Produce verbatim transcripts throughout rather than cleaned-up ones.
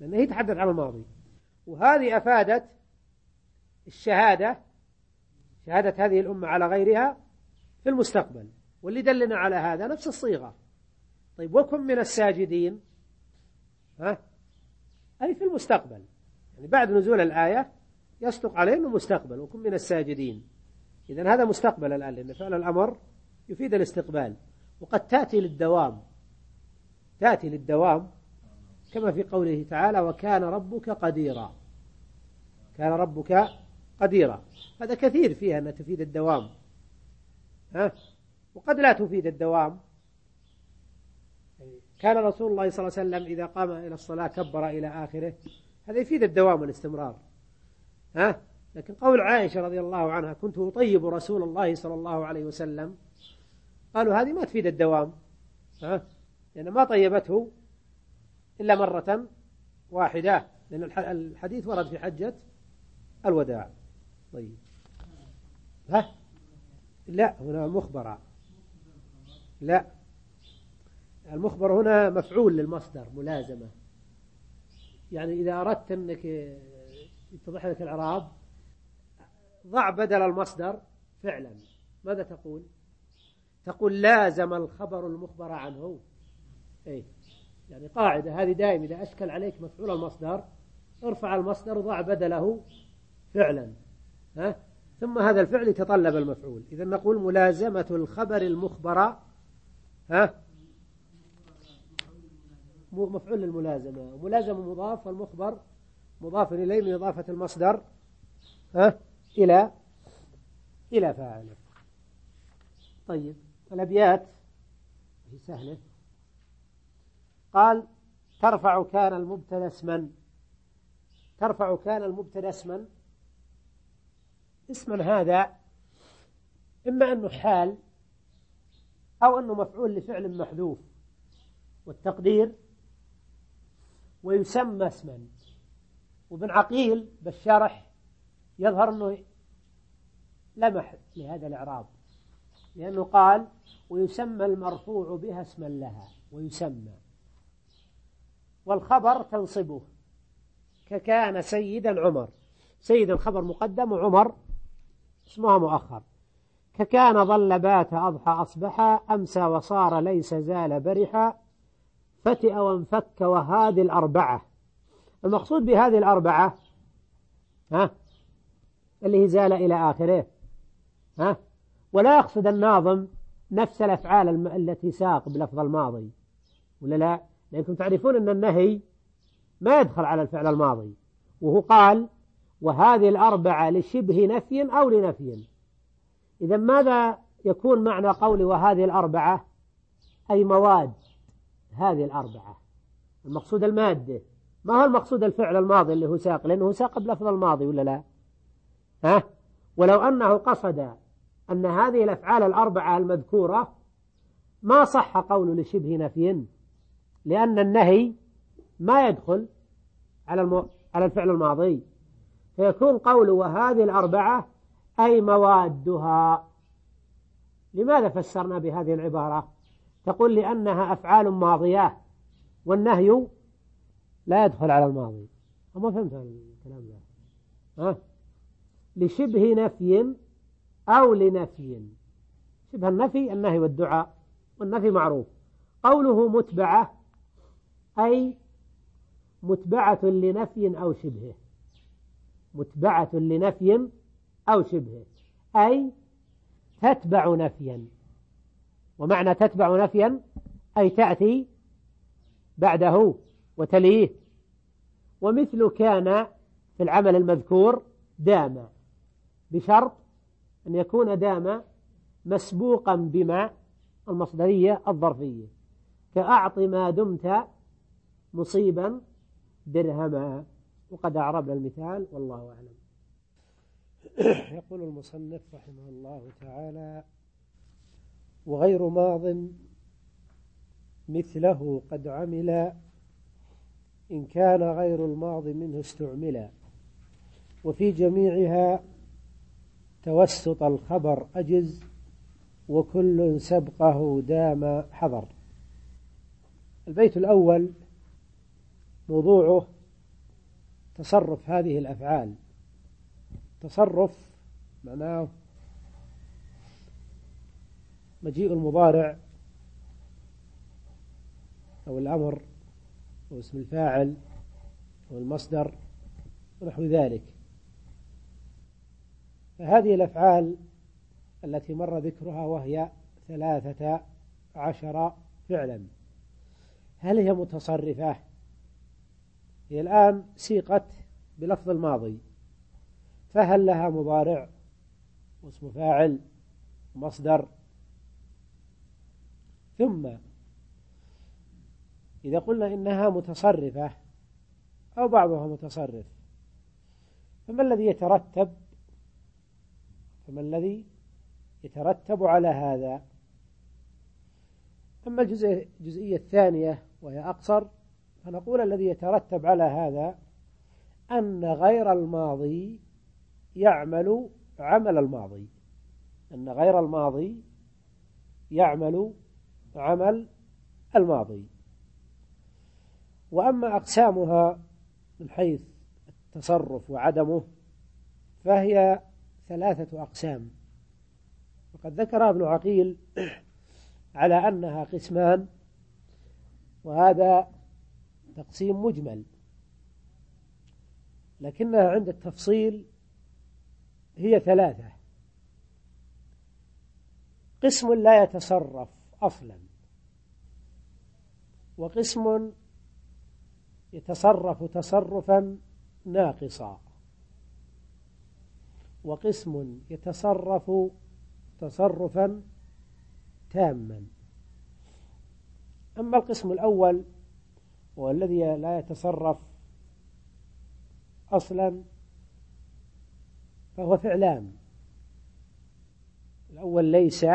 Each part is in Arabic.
لأنه هي تحدث عن الماضي، وهذه أفادت الشهادة، شهادة هذه الأمة على غيرها في المستقبل، واللي دلنا على هذا نفس الصيغة. طيب وكن من الساجدين، ها أي في المستقبل، يعني بعد نزول الآية يصدق عليه أنه مستقبل، وكن من الساجدين. إذن هذا مستقبل الآن، لأن فعل الأمر يفيد الاستقبال، وقد تأتي للدوام، تأتي للدوام كما في قوله تعالى وكان ربك قديرا، كان ربك قديرا، هذا كثير فيها أنها تفيد الدوام، ها؟ وقد لا تفيد الدوام. كان رسول الله صلى الله عليه وسلم إذا قام إلى الصلاة كبر إلى آخره، هذا يفيد الدوام والاستمرار، ها؟ لكن قول عائشة رضي الله عنها كنت أطيب رسول الله صلى الله عليه وسلم، قالوا هذه ما تفيد الدوام، ها؟ لأن ما طيبته إلا مرة واحدة، لأن الحديث ورد في حجة الوداع. طيب ها؟ لا هنا مخبرة، لا المخبر هنا مفعول للمصدر ملازمة، يعني إذا أردت أنك يتضح لك الإعراب ضع بدل المصدر فعلا، ماذا تقول؟ تقول لازم الخبر المخبر عنه، أي يعني قاعدة هذه دائما، إذا أشكل عليك مفعول المصدر ارفع المصدر وضع بدله فعلا، ها؟ ثم هذا الفعل يتطلب المفعول. إذا نقول ملازمة الخبر المخبر، ها؟ مفعول للملازمة، ملازم مضاف والمخبر مضاف إليه من إضافة المصدر، ها؟ إلى إلى فاعله. طيب الأبيات هي سهلة. قال ترفع كان المبتدا اسما، ترفع كان المبتدا اسما، اسما هذا إما أنه حال أو أنه مفعول لفعل محذوف، والتقدير ويسمى اسما. وابن عقيل بالشرح يظهر أنه لمح لهذا الإعراب، لأنه قال ويسمى المرفوع بها اسما لها، ويسمى والخبر تنصبه ككان سيدا عمر، سيد الخبر مقدم وعمر اسمها مؤخر. ككان ظل بات أضحى أصبح أمسى وصار ليس زال برحا فتئ وانفك وهذه الأربعة. المقصود بهذه الأربعة ها اللي هي زال إلى آخره، ها؟ ولا يقصد الناظم نفس الأفعال الم... التي ساق بلفظ الماضي، ولا لا؟ لأنكم تعرفون أن النهي ما يدخل على الفعل الماضي، وهو قال وهذه الأربعة لشبه نفي أو لنفي. إذا ماذا يكون معنى قولي وهذه الأربعة؟ أي مواد هذه الأربعة، المقصود المادة، ما هو المقصود الفعل الماضي اللي هو ساق، لأنه ساق بلفظ الماضي، ولا لا؟ ها؟ ولو أنه قصد أن هذه الأفعال الأربعة المذكورة ما صح قول لشبه نفي، لأن النهي ما يدخل على الم... على الفعل الماضي، فيكون قول وهذه الأربعة أي موادها. لماذا فسرنا بهذه العبارة؟ تقول لأنها أفعال ماضية والنهي لا يدخل على الماضي. أما فهمت الكلام ده؟ ها؟ لشبه نفي أو لنفي. شبه النفي النهي والدعاء، والنفي معروف. قوله متبعة أي متبعة لنفي أو شبهه، متبعة لنفي أو شبهه، أي تتبع نفيا. ومعنى تتبع نفيا أي تأتي بعده وتليه. ومثل كان في العمل المذكور دام، بشرط أن يكون دام مسبوقا بما المصدرية الظرفية، كأعط ما دمت مصيبا درهما. وقد أعربنا المثال والله أعلم. يقول المصنف رحمه الله تعالى وغير ماض مثله قد عمل إن كان غير الماضي منه استعملا، وفي جميعها توسط الخبر أجز وكل سبقه دام حضر. البيت الأول موضوعه تصرف هذه الأفعال. تصرف معناه مجيء المضارع أو الأمر أو اسم الفاعل أو المصدر ونحو ذلك. فهذه الأفعال التي مر ذكرها وهي ثلاثة عشر فعلا، هل هي متصرفة؟ هي الآن سيقت بلفظ الماضي، فهل لها مضارع واسم فاعل ومصدر؟ ثم إذا قلنا إنها متصرفة أو بعضها متصرف، فما الذي يترتب فما الذي يترتب على هذا؟ أما الجزئية الثانية وهي أقصر، فنقول الذي يترتب على هذا أن غير الماضي يعمل عمل الماضي، أن غير الماضي يعمل عمل الماضي. وأما أقسامها من حيث التصرف وعدمه فهي ثلاثة أقسام، وقد ذكر ابن عقيل على أنها قسمان، وهذا تقسيم مجمل، لكنها عند التفصيل هي ثلاثة. قسم لا يتصرف أصلا، وقسم يتصرف تصرفا ناقصا، وقسم يتصرف تصرفا تاما. أما القسم الأول وهو الذي لا يتصرف أصلا فهو فعلان، الأول ليس،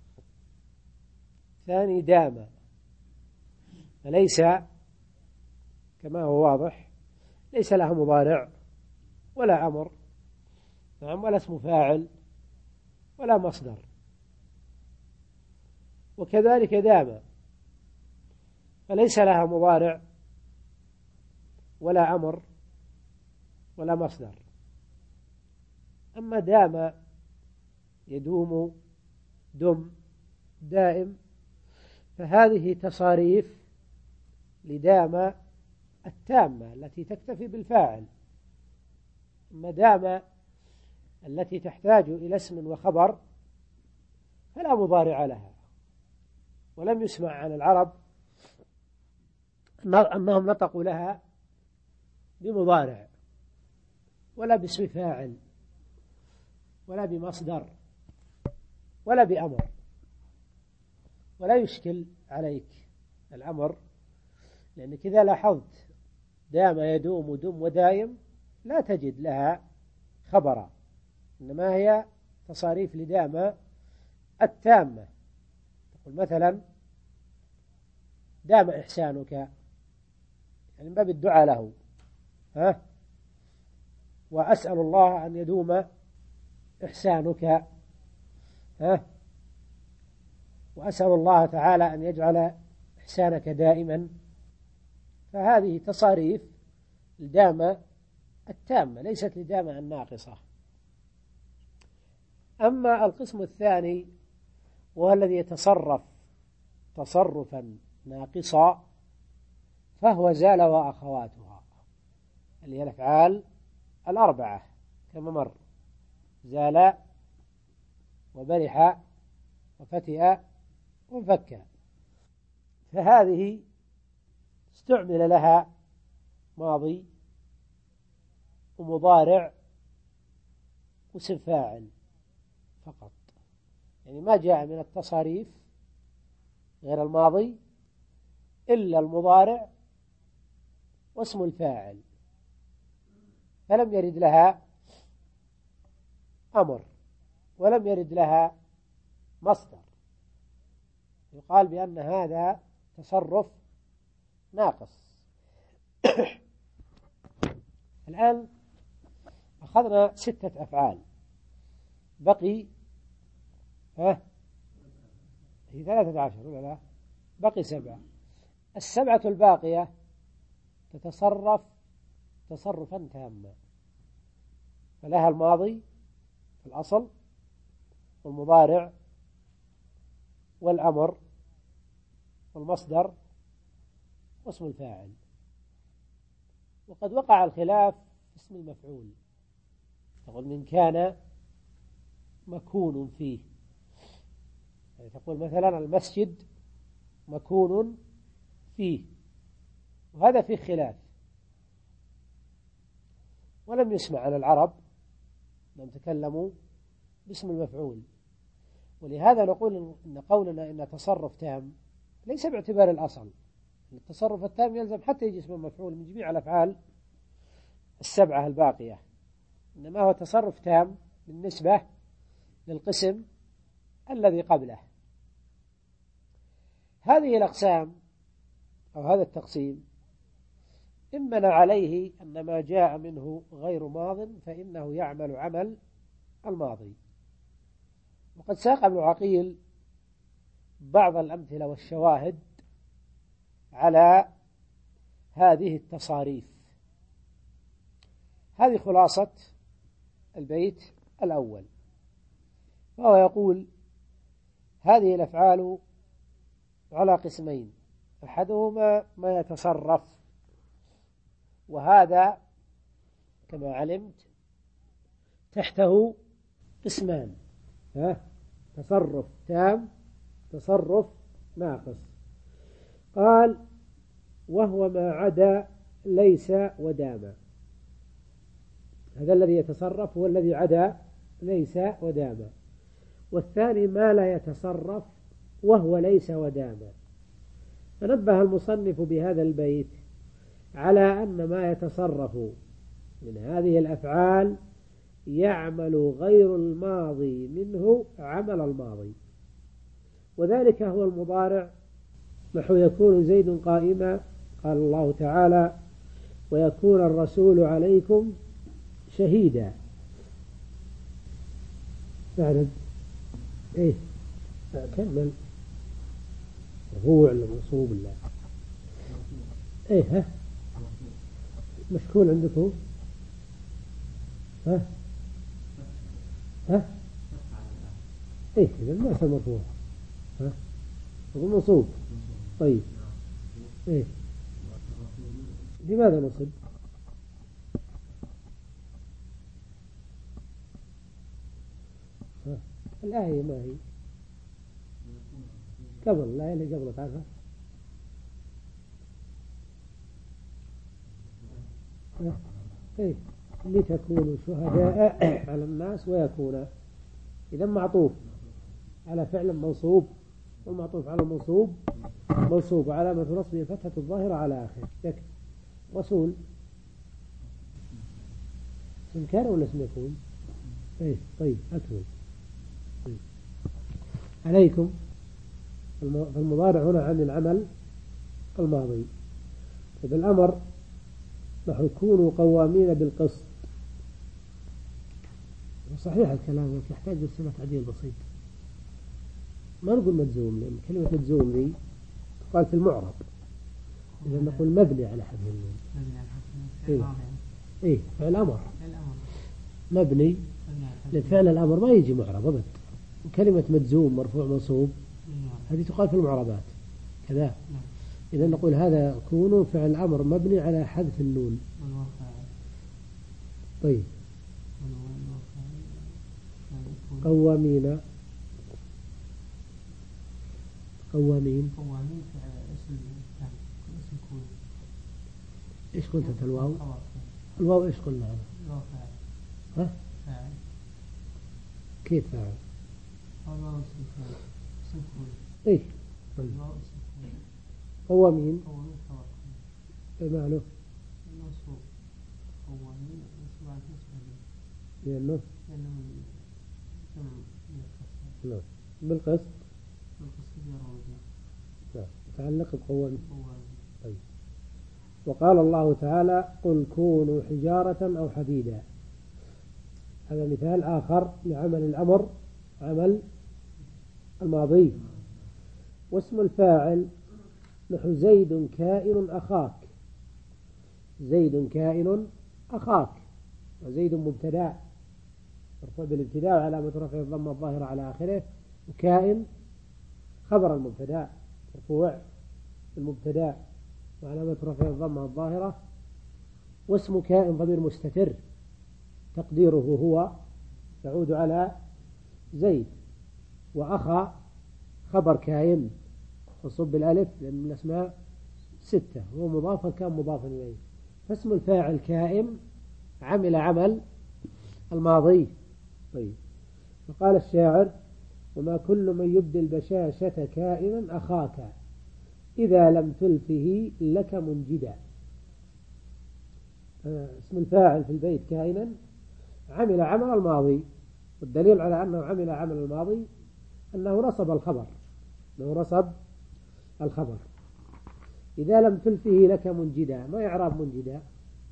ثاني دام. فليس كما هو واضح ليس لها مضارع ولا أمر، نعم، ولا اسم فاعل ولا مصدر. وكذلك دام، فليس لها مضارع ولا أمر ولا مصدر. أما دام يدوم، دم، دائم، فهذه تصاريف لدام التامة التي تكتفي بالفاعل. أما دام التي تحتاج إلى اسم وخبر فلا مضارع لها، ولم يسمع عن العرب أنهم نطقوا لها بمضارع ولا باسم فاعل ولا بمصدر ولا بأمر. ولا يشكل عليك الأمر، لأنك إذا لاحظت دام يدوم ودم ودائم لا تجد لها خبرا، إنما هي تصاريف لدام التامة. تقول مثلا دام إحسانك، يعني من باب الدعاء له، ها، وأسأل الله أن يدوم إحسانك، ها، وأسأل الله تعالى أن يجعل إحسانك دائما. فهذه تصاريف لدام التامة ليست لدام الناقصة. أما القسم الثاني وهو الذي يتصرف تصرفا ناقصا فهو زال وأخواتها، اللي هي الأفعال الأربعة كما مر: زال وبرح وفتئ وانفك. فهذه استعمل لها ماضي ومضارع واسم فاعل فقط، يعني ما جاء من التصاريف غير الماضي إلا المضارع واسم الفاعل، فلم يرد لها أمر ولم يرد لها مصدر. يقال بأن هذا تصرف ناقص. الآن أخذنا ستة أفعال، بقي ها هي ثلاثة عشر ولا لا؟ بقي سبعة. السبعة الباقية تتصرف تصرفا تاما، فلها الماضي في الأصل والمضارع والأمر والمصدر واسم الفاعل. وقد وقع الخلاف في اسم المفعول، تقول من كان مكون فيه، يعني تقول مثلا المسجد مكون فيه، وهذا فيه خلاف، ولم يسمع عن العرب لم تكلموا باسم المفعول. ولهذا نقول إن قولنا إن تصرف تام ليس باعتبار الأصل، التصرف التام يلزم حتى يجي اسم المفعول من جميع الأفعال السبعة الباقية، إنما هو تصرف تام بالنسبة للقسم الذي قبله. هذه الأقسام أو هذا التقسيم إمن عليه أن ما جاء منه غير ماض فإنه يعمل عمل الماضي. وقد ساق ابن عقيل بعض الأمثلة والشواهد على هذه التصاريف. هذه خلاصة البيت الأول، فهو يقول هذه الأفعال على قسمين، أحدهما ما يتصرف، وهذا كما علمت تحته قسمان، ها؟ تصرف تام، تصرف ناقص. قال وهو ما عدا ليس ودام، هذا الذي يتصرف هو الذي عدا ليس ودام. والثاني ما لا يتصرف وهو ليس ودام. فنبه المصنف بهذا البيت على أن ما يتصرف من هذه الأفعال يعمل غير الماضي منه عمل الماضي، وذلك هو المضارع، نحو يكون زيد قائما، قال الله تعالى ويكون الرسول عليكم شهيدا. بعد ايه كمل مرفوع ولا منصوب ولا ايه؟ ها مشكول عندكم؟ ها ها ايه اذا ما اسمه مرفوع، ها يقول منصوب. طيب ايه لماذا نصب؟ ها الآية ما هي قبل الآية اللي قبل تعرفها؟ ايه لتكونوا شهداء على الناس ويكون، إذا معطوف على فعل منصوب، والمعطوف على منصوب منصوب وعلامة نصبه فتحة الظاهرة على آخر. يكفي رسول اسم كان ولا اسم يكون؟ ايه طيب أكمل. طيب. عليكم فالمضارع هنا عن العمل الماضي. طيب الأمر نحن كونوا قوامين بالقسط، صحيح الكلام لكن يحتاج لسنة تعديل بسيط. ما نقول مجزوم، لأن كلمة مجزوم لي تقال في المعرب، إذا نقول مبني على حذف النون. إيه إيه فعل أمر مبني لفعل الأمر ما يجي معرب أبد. كلمة مجزوم مرفوع منصوب هذه تقال في المعربات كذا. إذا نقول هذا كونوا فعل أمر مبني على حذف النون. طيب قوامين قوامين قوامين اسم اسم كون. إيش قلت أنت الواو؟ الواو إيش قلنا هذا؟ الواو فاعل. ها؟ فاعل. كيف فاعل؟ الواو اسم فاعل. اسم كون. إيه. طيب. الواو اسم كون. قوامين. قوامين خبر. إيه معناه؟ منصوب. قوامين منصوب على اسم. لأنه؟ لأنه من نعم بالقسط. نعم متعلق بقوامين. طيب. وقال الله تعالى قل كونوا حجارة أو حديدا، هذا مثال آخر لعمل الأمر عمل الماضي. واسم الفاعل نحو زيد كائن أخاك، زيد كائن أخاك، وزيد مبتدأ مرفوع بالابتداء وعلامة رفعه الضمة الظاهرة على آخره، وكائن خبر المبتدأ مرفوع المبتدأ وعلامة رفعه الضمة الظاهرة، واسم كائن ضمير مستتر تقديره هو يعود على زيد، وأخا خبر كائن وصب الألف لأن من الأسماء ستة هو مضاف كان مضافا إليه، فاسم الفاعل كائن عمل عمل الماضي. طيب، فقال الشاعر: وما كل من يبدي البشاشة كائنا أخاك إذا لم تلفه لك منجدا. اسم الفاعل في البيت كائنا عمل عمل الماضي، والدليل على أنه عمل عمل الماضي أنه نصب الخبر أنه نصب الخبر إذا لم تلفه لك منجدا. ما إعراب منجدا؟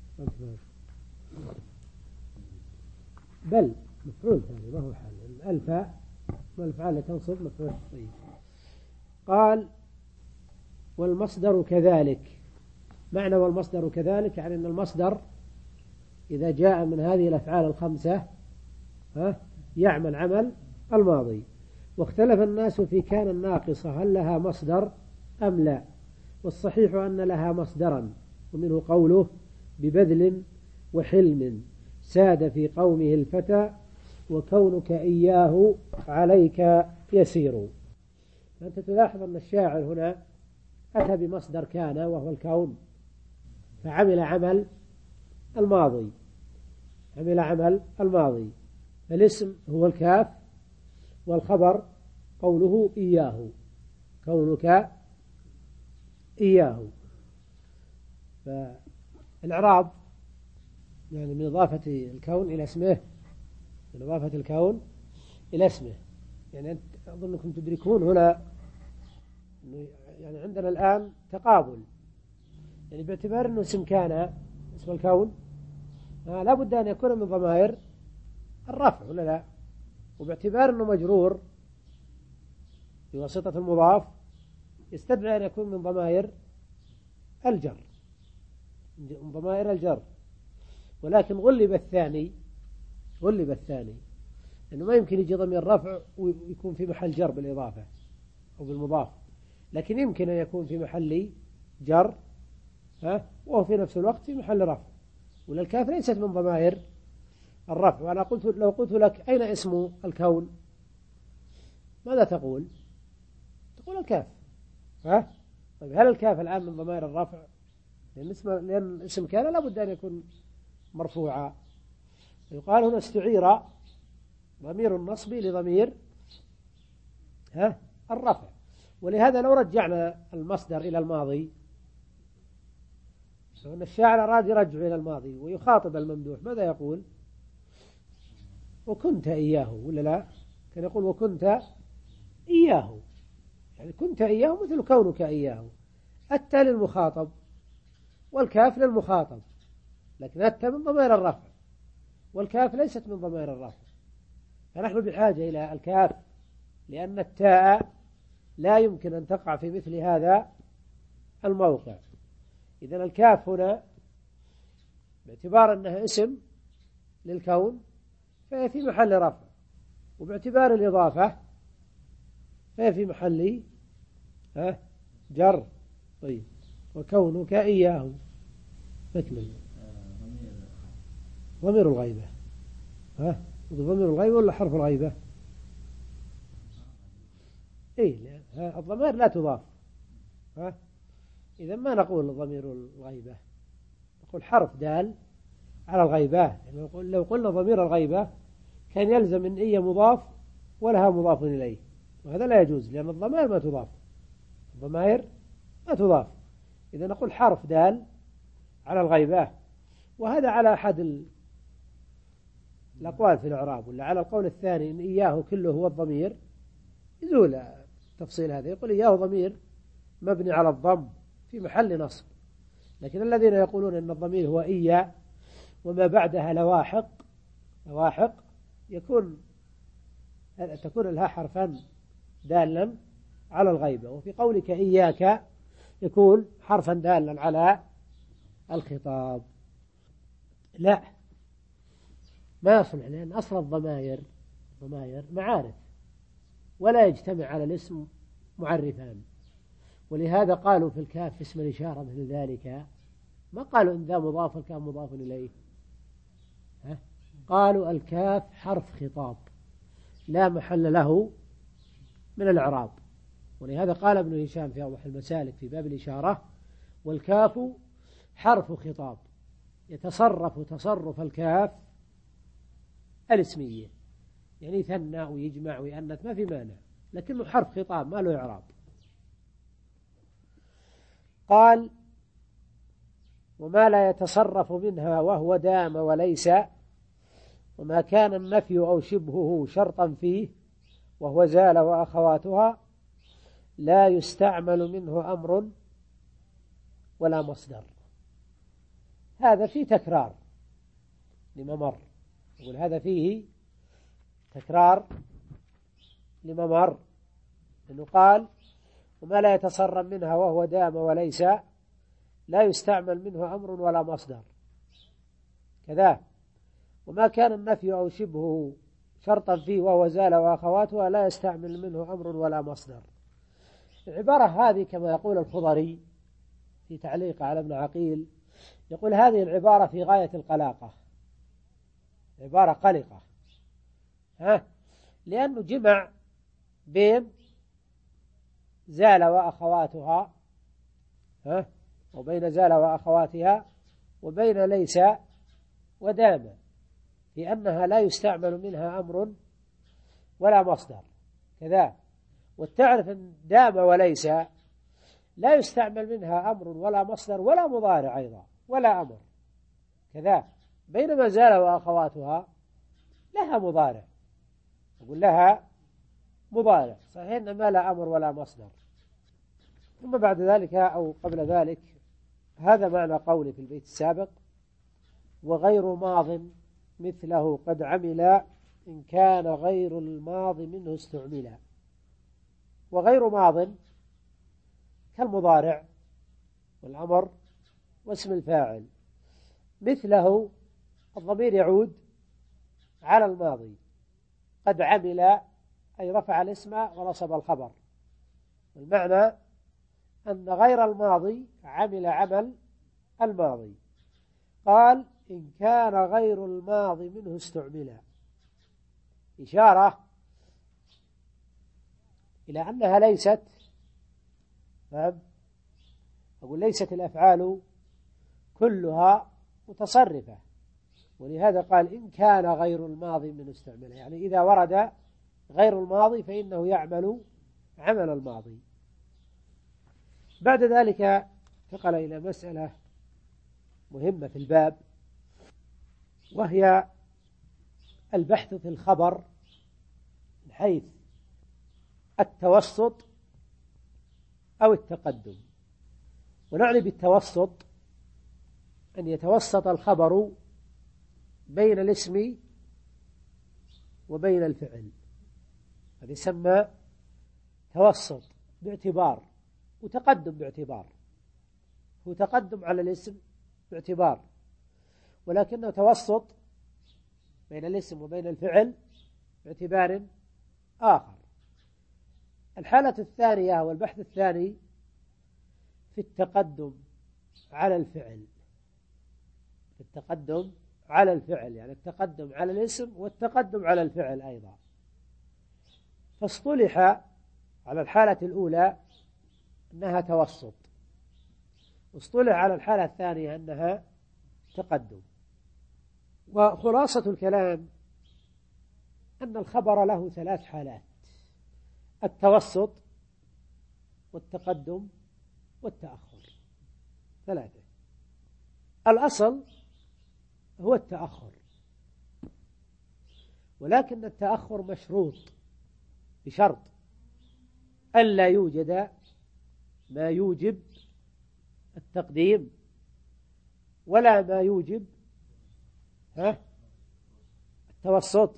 بل مفعول ثاني ما هو حال الألفاء ما الفعل تنصب مفعول. طيب، قال: والمصدر كذلك. معنى والمصدر كذلك يعني أن المصدر إذا جاء من هذه الأفعال الخمسة ها يعمل عمل الماضي. واختلف الناس في كان الناقصة هل لها مصدر أم لا، والصحيح أن لها مصدرا، ومنه قوله: ببذل وحلم ساد في قومه الفتى وكونك إياه عليك يسير. أنت تلاحظ أن الشاعر هنا أتى بمصدر كان وهو الكون، فعمل عمل الماضي عمل عمل الماضي فالاسم هو الكاف، والخبر قوله إياه كونك إياه. فالإعراب يعني من إضافة الكون إلى اسمه من إضافة الكون إلى اسمه. يعني أنت أظنكم تدركون هنا يعني عندنا الآن تقابل، يعني باعتبار أنه اسم كان اسم الكون آه لا بد أن يكون من ضمائر الرفع ولا لا، وباعتبار أنه مجرور بواسطة المضاف يستدعي أن يكون من ضمائر الجر من ضمائر الجر ولكن غلب الثاني غلب الثاني لأنه ما يمكن يجي ضمير رفع ويكون في محل جر بالإضافة أو بالمضاف، لكن يمكن أن يكون في محل جر ها وهو في نفس الوقت في محل رفع، ولا الكاف ليست من ضمائر الرفع. وأنا قلت لو قلت لك أين اسم الكون ماذا تقول؟ تقول الكاف. ها طيب، هل الكاف الآن من ضمائر الرفع؟ لأن اسم لأن اسم كان لا بد أن يكون مرفوعا. يقال هنا استعير ضمير النصب لضمير ها الرفع، ولهذا لو رجعنا المصدر إلى الماضي، فإن الشاعر أراد يرجع إلى الماضي ويخاطب الممدوح ماذا يقول؟ وكنت إياه ولا لا؟ كان يقول وكنت إياه، يعني كنت إياه مثل كونك إياه. التاء للمخاطب والكاف للمخاطب، لكن التاء من ضمائر الرفع والكاف ليست من ضمائر الرفع، فنحن بحاجة إلى الكاف لأن التاء لا يمكن أن تقع في مثل هذا الموقع. إذن الكاف هنا باعتبار أنها اسم للكون فهي في محل رفع، وباعتبار الإضافة فهي في محل جر. طيب، وكونك إياه أكمل ضمير الغيبة. ها ضمير الغيبة ولا حرف الغيبة؟ إيه الضمائر لا تضاف. ها إذا ما نقول ضمير الغيبة، نقول حرف دال على الغيبة. يعني لو قلنا ضمير الغيبة كان يلزم أن إيه مضاف ولها مضاف إليه، وهذا لا يجوز لأن الضمائر ما تضاف الضمائر ما تضاف إذا نقول حرف دال على الغيبة. وهذا على أحد الأقوال في الإعراب، ولا على القول الثاني إن إياه كله هو الضمير يزول تفصيل هذا، يقول إياه ضمير مبني على الضم في محل نصب. لكن الذين يقولون أن الضمير هو إياه وما بعدها لواحق لواحق يكون تكون لها حرفا دالا على الغيبة، وفي قولك إياك يكون حرفا دالا على الخطاب. لا، ما يصلح، لأن أصل الضمائر ضمائر معارف، ولا يجتمع على الاسم معرفان. ولهذا قالوا في الكاف في اسم الإشارة مثل ذلك، ما قالوا إن ذا مضاف الكاف مضاف إليه، ها؟ قالوا الكاف حرف خطاب لا محل له من الإعراب. ولهذا قال ابن هشام في أوضح المسالك في باب الإشارة: والكاف حرف خطاب يتصرف تصرف الكاف الاسمية، يعني ثنى ويجمع ويأنث ما في مانع، لكنه حرف خطاب ما له إعراب. قال: وما لا يتصرف منها وهو دام وليس، وما كان النفي أو شبهه شرطا فيه وهو زال وأخواتها، لا يستعمل منه أمر ولا مصدر. هذا فيه تكرار لما مر، يقول هذا فيه تكرار لما مر، لأنه قال: وما لا يتصرف منها وهو دام وليس لا يستعمل منه أمر ولا مصدر كذا. وما كان النفي أو شبهه شرطا فيه وهو زال وأخواتها لا يستعمل منه أمر ولا مصدر. العبارة هذه كما يقول الخضري في تعليق على ابن عقيل، يقول هذه العبارة في غاية القلاقة، عبارة قلقة، ها؟ لأنه جمع بين زال وأخواتها، ها؟ وبين زال وأخواتها وبين ليس ودام، في أنها لا يستعمل منها أمر ولا مصدر كذا. وتعرف أن دام وليس لا يستعمل منها أمر ولا مصدر ولا مضارع أيضا ولا أمر كذا، بينما زال وأخواتها لها مضارع، أقول لها مضارع صحيح أن ما لا أمر ولا مصدر. ثم بعد ذلك أو قبل ذلك، هذا معنى قولي في البيت السابق: وغير ماض مثله قد عمل إن كان غير الماضي منه استعملا. وغير ماض كالمضارع والأمر واسم الفاعل، مثله الضمير يعود على الماضي، قد عمل أي رفع الاسم ونصب الخبر، والمعنى أن غير الماضي عمل عمل الماضي. قال: إن كان غير الماضي منه استعملا، إشارة إلى أنها ليست، نعم، أقول ليست الأفعال كلها متصرفة، ولهذا قال: إن كان غير الماضي منه استعملا، يعني إذا ورد غير الماضي فإنه يعمل عمل الماضي. بعد ذلك انتقل إلى مسألة مهمة في الباب، وهي البحث في الخبر من حيث التوسط أو التقدم. ونعني بالتوسط أن يتوسط الخبر بين الاسم وبين الفعل، هذا يسمى توسط باعتبار وتقدم باعتبار. هو تقدم على الاسم باعتبار، ولكنه توسط بين الاسم وبين الفعل باعتبار آخر. الحالة الثانية والبحث الثاني في التقدم على الفعل، في التقدم على الفعل، يعني التقدم على الاسم والتقدم على الفعل أيضا. فاصطلح على الحالة الأولى أنها توسط، واصطلح على الحالة الثانية أنها تقدم. وخلاصة الكلام أن الخبر له ثلاث حالات: التوسط والتقدم والتأخر، ثلاثة. الأصل هو التأخر، ولكن التأخر مشروط بشرط ألا يوجد ما يوجب التقديم ولا ما يوجب ها التوسط،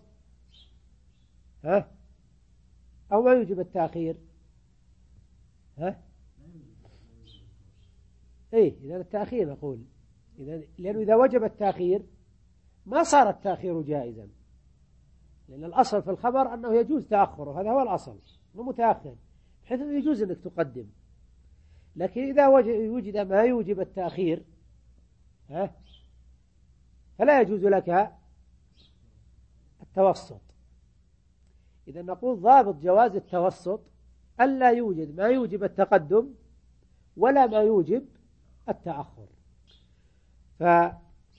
ها أو ما يوجب التأخير، ها إيه إذا التأخير نقول إذا لأنه إذا وجب التأخير ما صار التأخير جائزا، لأن الأصل في الخبر أنه يجوز تأخره، هذا هو الأصل، مو متأخر بحيث أنه يجوز أنك تقدم. لكن إذا وجد ما يوجب التأخير ها فلا يجوز لك التوسط. إذا نقول ضابط جواز التوسط ألا يوجد ما يوجب التقدم ولا ما يوجب التأخر. فكلام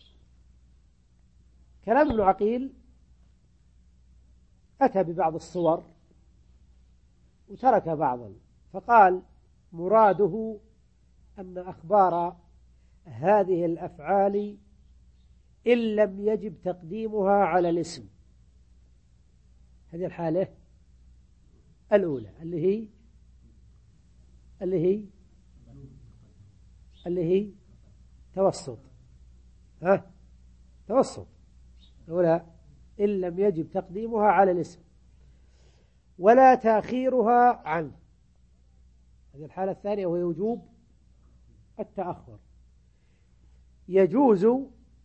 ابن عقيل أتى ببعض الصور وترك بعضا، فقال مراده أن أخبار هذه الأفعال إن لم يجب تقديمها على الاسم، هذه الحالة الأولى اللي هي اللي هي اللي هي توسط، ها توسط الأولى إن لم يجب تقديمها على الاسم ولا تأخيرها عنه. هذه الحالة الثانية وهي وجوب التأخر، يجوز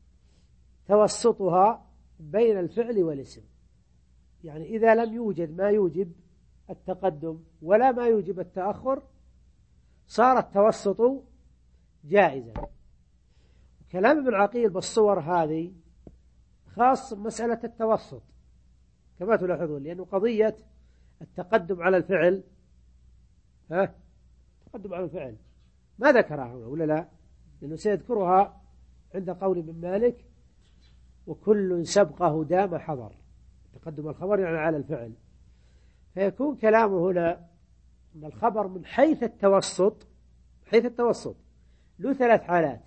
توسطها بين الفعل والاسم، يعني إذا لم يوجد ما يوجب التقدم ولا ما يوجب التأخر صار التوسط جائزا. كلام ابن عقيل بالصور هذه خاص بمسألة التوسط كما تلاحظون، لأنه قضية التقدم على الفعل ها التقدم على الفعل ما ذكرها هنا ولا لا، لأنه سيذكرها عند قول ابن مالك وكل سبقه دام حضر، تقدم الخبر يعني على الفعل. فيكون كلامه هنا أن الخبر من حيث التوسط حيث التوسط له ثلاث حالات،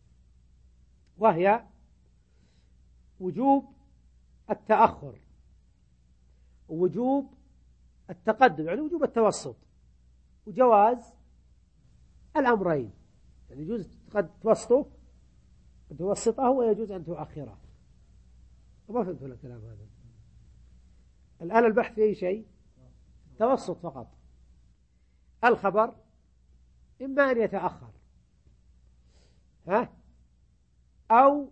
وهي وجوب التأخر ووجوب التقدم يعني وجوب التوسط وجواز الأمرين، يعني يجوز توسطه توسطه ويجوز أن تؤخره. وما فهمت ولا الكلام هذا الآن البحث في أي شيء توسط فقط. الخبر إما أن يتأخر ها أو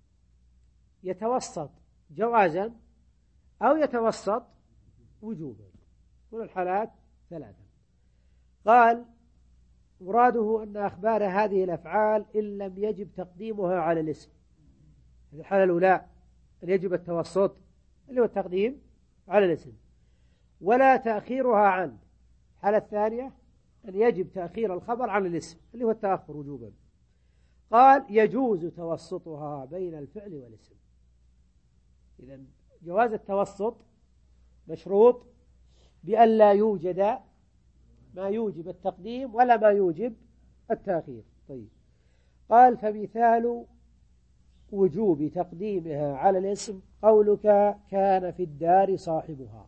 يتوسط جوازا أو يتوسط وجوبا، كل الحالات ثلاثة. قال مراده أن أخبار هذه الأفعال إن لم يجب تقديمها على الاسم، هذه الحالة الأولى أن يجب التوسط اللي هو التقديم على الاسم ولا تأخيرها عنه. الحالة الثانية أن يجب تأخير الخبر عن الاسم اللي هو التأخر وجوبا. قال يجوز توسطها بين الفعل والاسم. إذا جواز التوسط مشروط بأن لا يوجد ما يوجب التقديم ولا ما يوجب التأخير. طيب قال فمثال وجوب تقديمها على الاسم قولك كان في الدار صاحبها.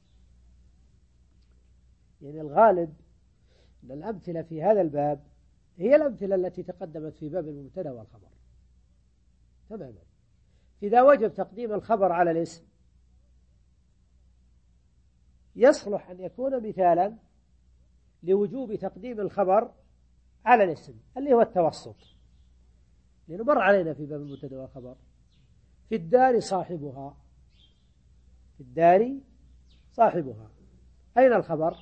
يعني الغالب أن الأمثلة في هذا الباب هي الأمثلة التي تقدمت في باب المبتدأ والخبر تماما. إذا وجب تقديم الخبر على الاسم يصلح أن يكون مثالا لوجوب تقديم الخبر على الاسم اللي هو التوسط، لأنه مر علينا في باب المبتدأ والخبر في الدار صاحبها، في الدار صاحبها، أين الخبر؟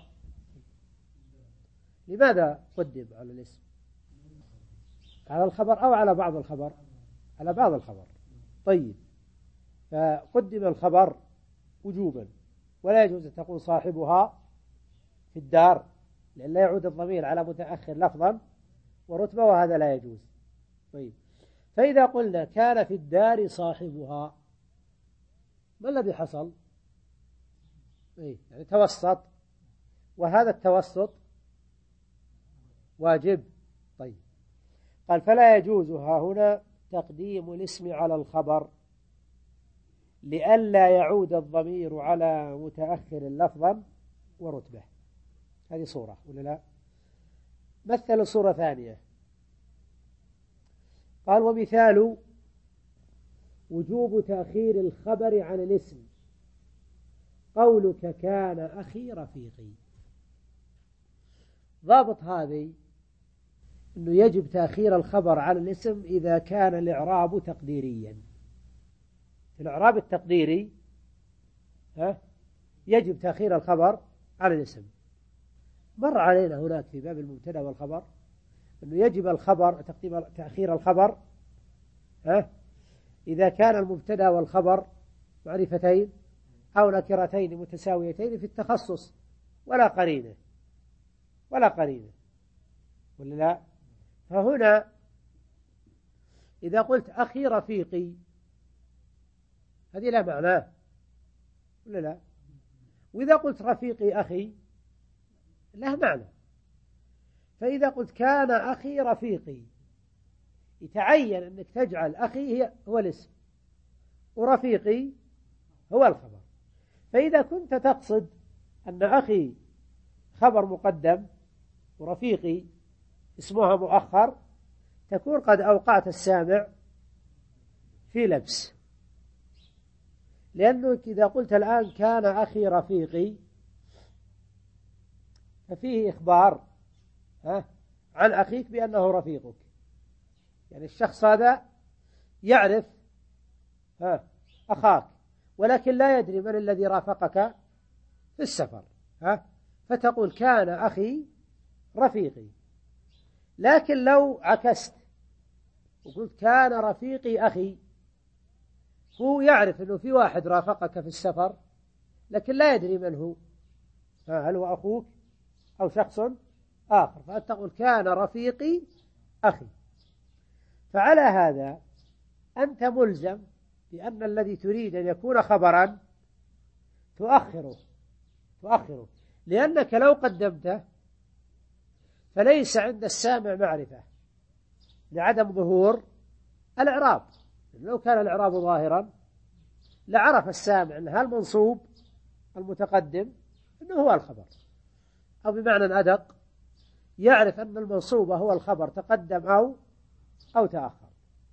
لماذا قدم على الاسم؟ على الخبر أو على بعض الخبر؟ على بعض الخبر. طيب فقدم الخبر وجوبا ولا يجوز أن تقول صاحبها في الدار لأن لا يعود الضمير على متأخر لفظا ورتبة وهذا لا يجوز. طيب فإذا قلنا كان في الدار صاحبها ما الذي حصل؟ إيه؟ يعني توسط، وهذا التوسط واجب. طيب قال فلا يجوز ها هنا تقديم الاسم على الخبر لئلا يعود الضمير على متأخر لفظا ورتبة. هذه صورة ولا لا؟ مثل صورة ثانية قال ومثال وجوب تأخير الخبر عن الاسم قولك كان أخي رفيقي. ضابط هذه أنه يجب تأخير الخبر عن الاسم إذا كان الإعراب تقديريا. الإعراب التقديري ها يجب تأخير الخبر عن الاسم. مر علينا هناك في باب المبتدأ والخبر أنه يجب الخبر تقديم تأخير الخبر ها إذا كان المبتدأ والخبر معرفتين أو نكرتين متساويتين في التخصص ولا قرينة ولا قرينة ولا لا. فهنا إذا قلت أخي رفيقي هذه لا معنى ولا لا. وإذا قلت رفيقي أخي له معنى. فإذا قلت كان أخي رفيقي يتعين أنك تجعل أخي هو الاسم ورفيقي هو الخبر. فإذا كنت تقصد أن أخي خبر مقدم ورفيقي اسمها مؤخر تكون قد أوقعت السامع في لبس، لأنك إذا قلت الآن كان أخي رفيقي ففيه إخبار ها عن أخيك بأنه رفيقك، يعني الشخص هذا يعرف ها أخاك ولكن لا يدري من الذي رافقك في السفر ها فتقول كان أخي رفيقي. لكن لو عكست وقلت كان رفيقي أخي هو يعرف أنه في واحد رافقك في السفر لكن لا يدري من هو ها هل هو أخوك أو شخص آخر، فأنت تقول كان رفيقي أخي. فعلى هذا أنت ملزم بأن الذي تريد أن يكون خبرا تؤخره تؤخره لأنك لو قدمته فليس عند السامع معرفة لعدم ظهور الإعراب. لو كان الإعراب ظاهرا لعرف السامع أن هالمنصوب المتقدم أنه هو الخبر، أو بمعنى أدق يعرف أن المنصوب هو الخبر تقدم أو أو تأخر.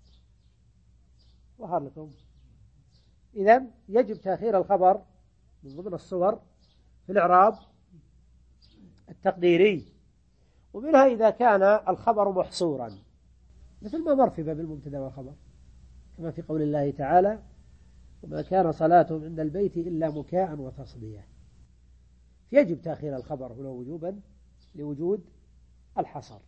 ظهر لكم؟ إذن يجب تأخير الخبر من ضمن الصور في الإعراب التقديري، ومنها إذا كان الخبر محصورا مثل ما مر في باب المبتدأ والخبر كما في قول الله تعالى وما كان صلاتهم عند البيت إلا مكاء وتصدية. يجب تأخير الخبر هنا وجوبا لوجود الحصر.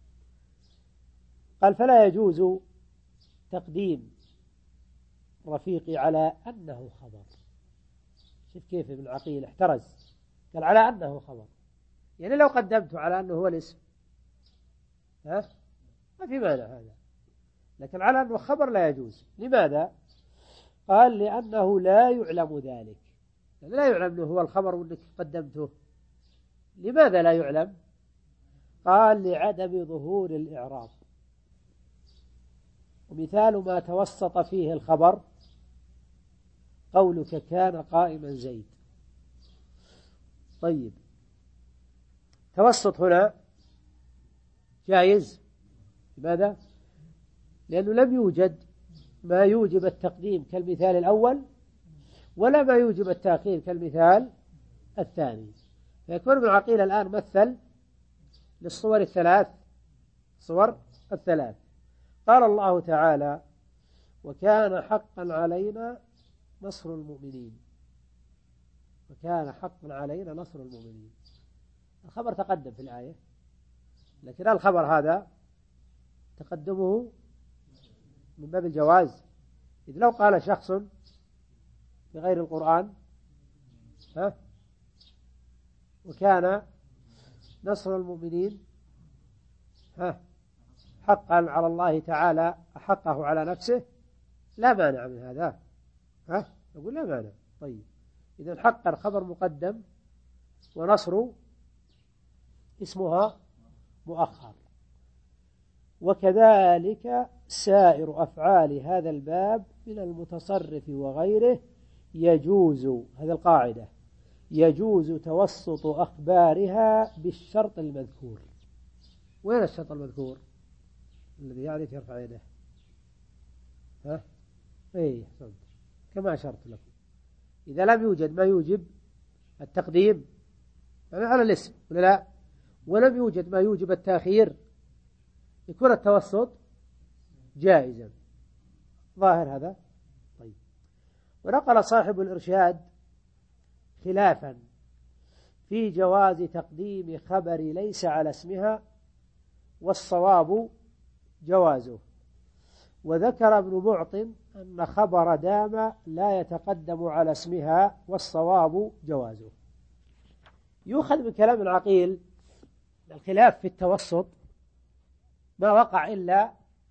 قال فلا يجوز تقديم رفيقي على أنه خبر. شوف كيف ابن عقيل احترز، قال على أنه خبر، يعني لو قدمته على أنه هو الاسم ها ما في مانع هذا، لكن على أنه خبر لا يجوز. لماذا؟ قال لأنه لا يعلم ذلك، يعني لا يعلم أنه هو الخبر وأنك قدمته. لماذا لا يعلم؟ قال لعدم ظهور الإعراب. ومثال ما توسط فيه الخبر قولك كان قائما زيد. طيب توسط هنا جائز. لماذا؟ لأنه لم يوجد ما يوجب التقديم كالمثال الأول ولا ما يوجب التأخير كالمثال الثاني. فيكون ابن عقيل الآن مثل للصور الثلاث صور الثلاث. قال الله تعالى وكان حقا علينا نصر المؤمنين. وكان حقا علينا نصر المؤمنين. الخبر تقدم في الآية، لكن الخبر هذا تقدمه من باب الجواز. إذ لو قال شخص في غير القرآن ها وكان نصر المؤمنين ها حقا على الله تعالى أحقه على نفسه لا مانع من هذا ها نقول لا مانع. طيب إذا حقا الخبر مقدم ونصر اسمها مؤخر. وكذلك سائر أفعال هذا الباب من المتصرف وغيره يجوز، هذه القاعدة، يجوز توسط أخبارها بالشرط المذكور. وين الشرط المذكور؟ الذي يعرف يرفع يده. ها ايه حسنت كما أشرت لكم. إذا لم يوجد ما يوجب التقديم يعني على الاسم ولا لا، ولم يوجد ما يوجب التأخير يكون التوسط جائزا. ظاهر هذا؟ طيب. ونقل صاحب الإرشاد خلافا في جواز تقديم خبر ليس على اسمها، والصواب جوازه. وذكر ابن معط أن خبر دام لا يتقدم على اسمها، والصواب جوازه. يؤخذ من كلام العقيل الخلاف في التوسط ما وقع إلا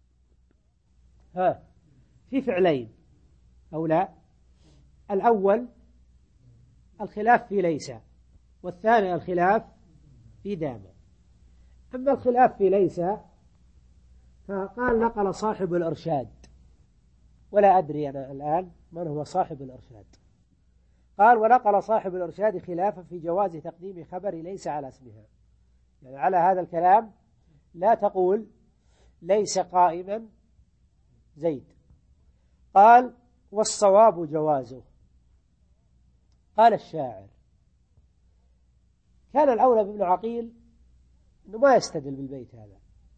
ها في فعلين أو لا. الأول الخلاف في ليس، والثاني الخلاف في دام. أما الخلاف في ليس فقال نقل صاحب الإرشاد، ولا أدري أنا الآن من هو صاحب الإرشاد. قال ونقل صاحب الإرشاد خلافا في جواز تقديم خبر ليس على اسمها. يعني على هذا الكلام لا تقول ليس قائما زيد. قال والصواب جوازه. قال الشاعر كان الأولى بابن عقيل أنه ما يستدل بالبيت هذا،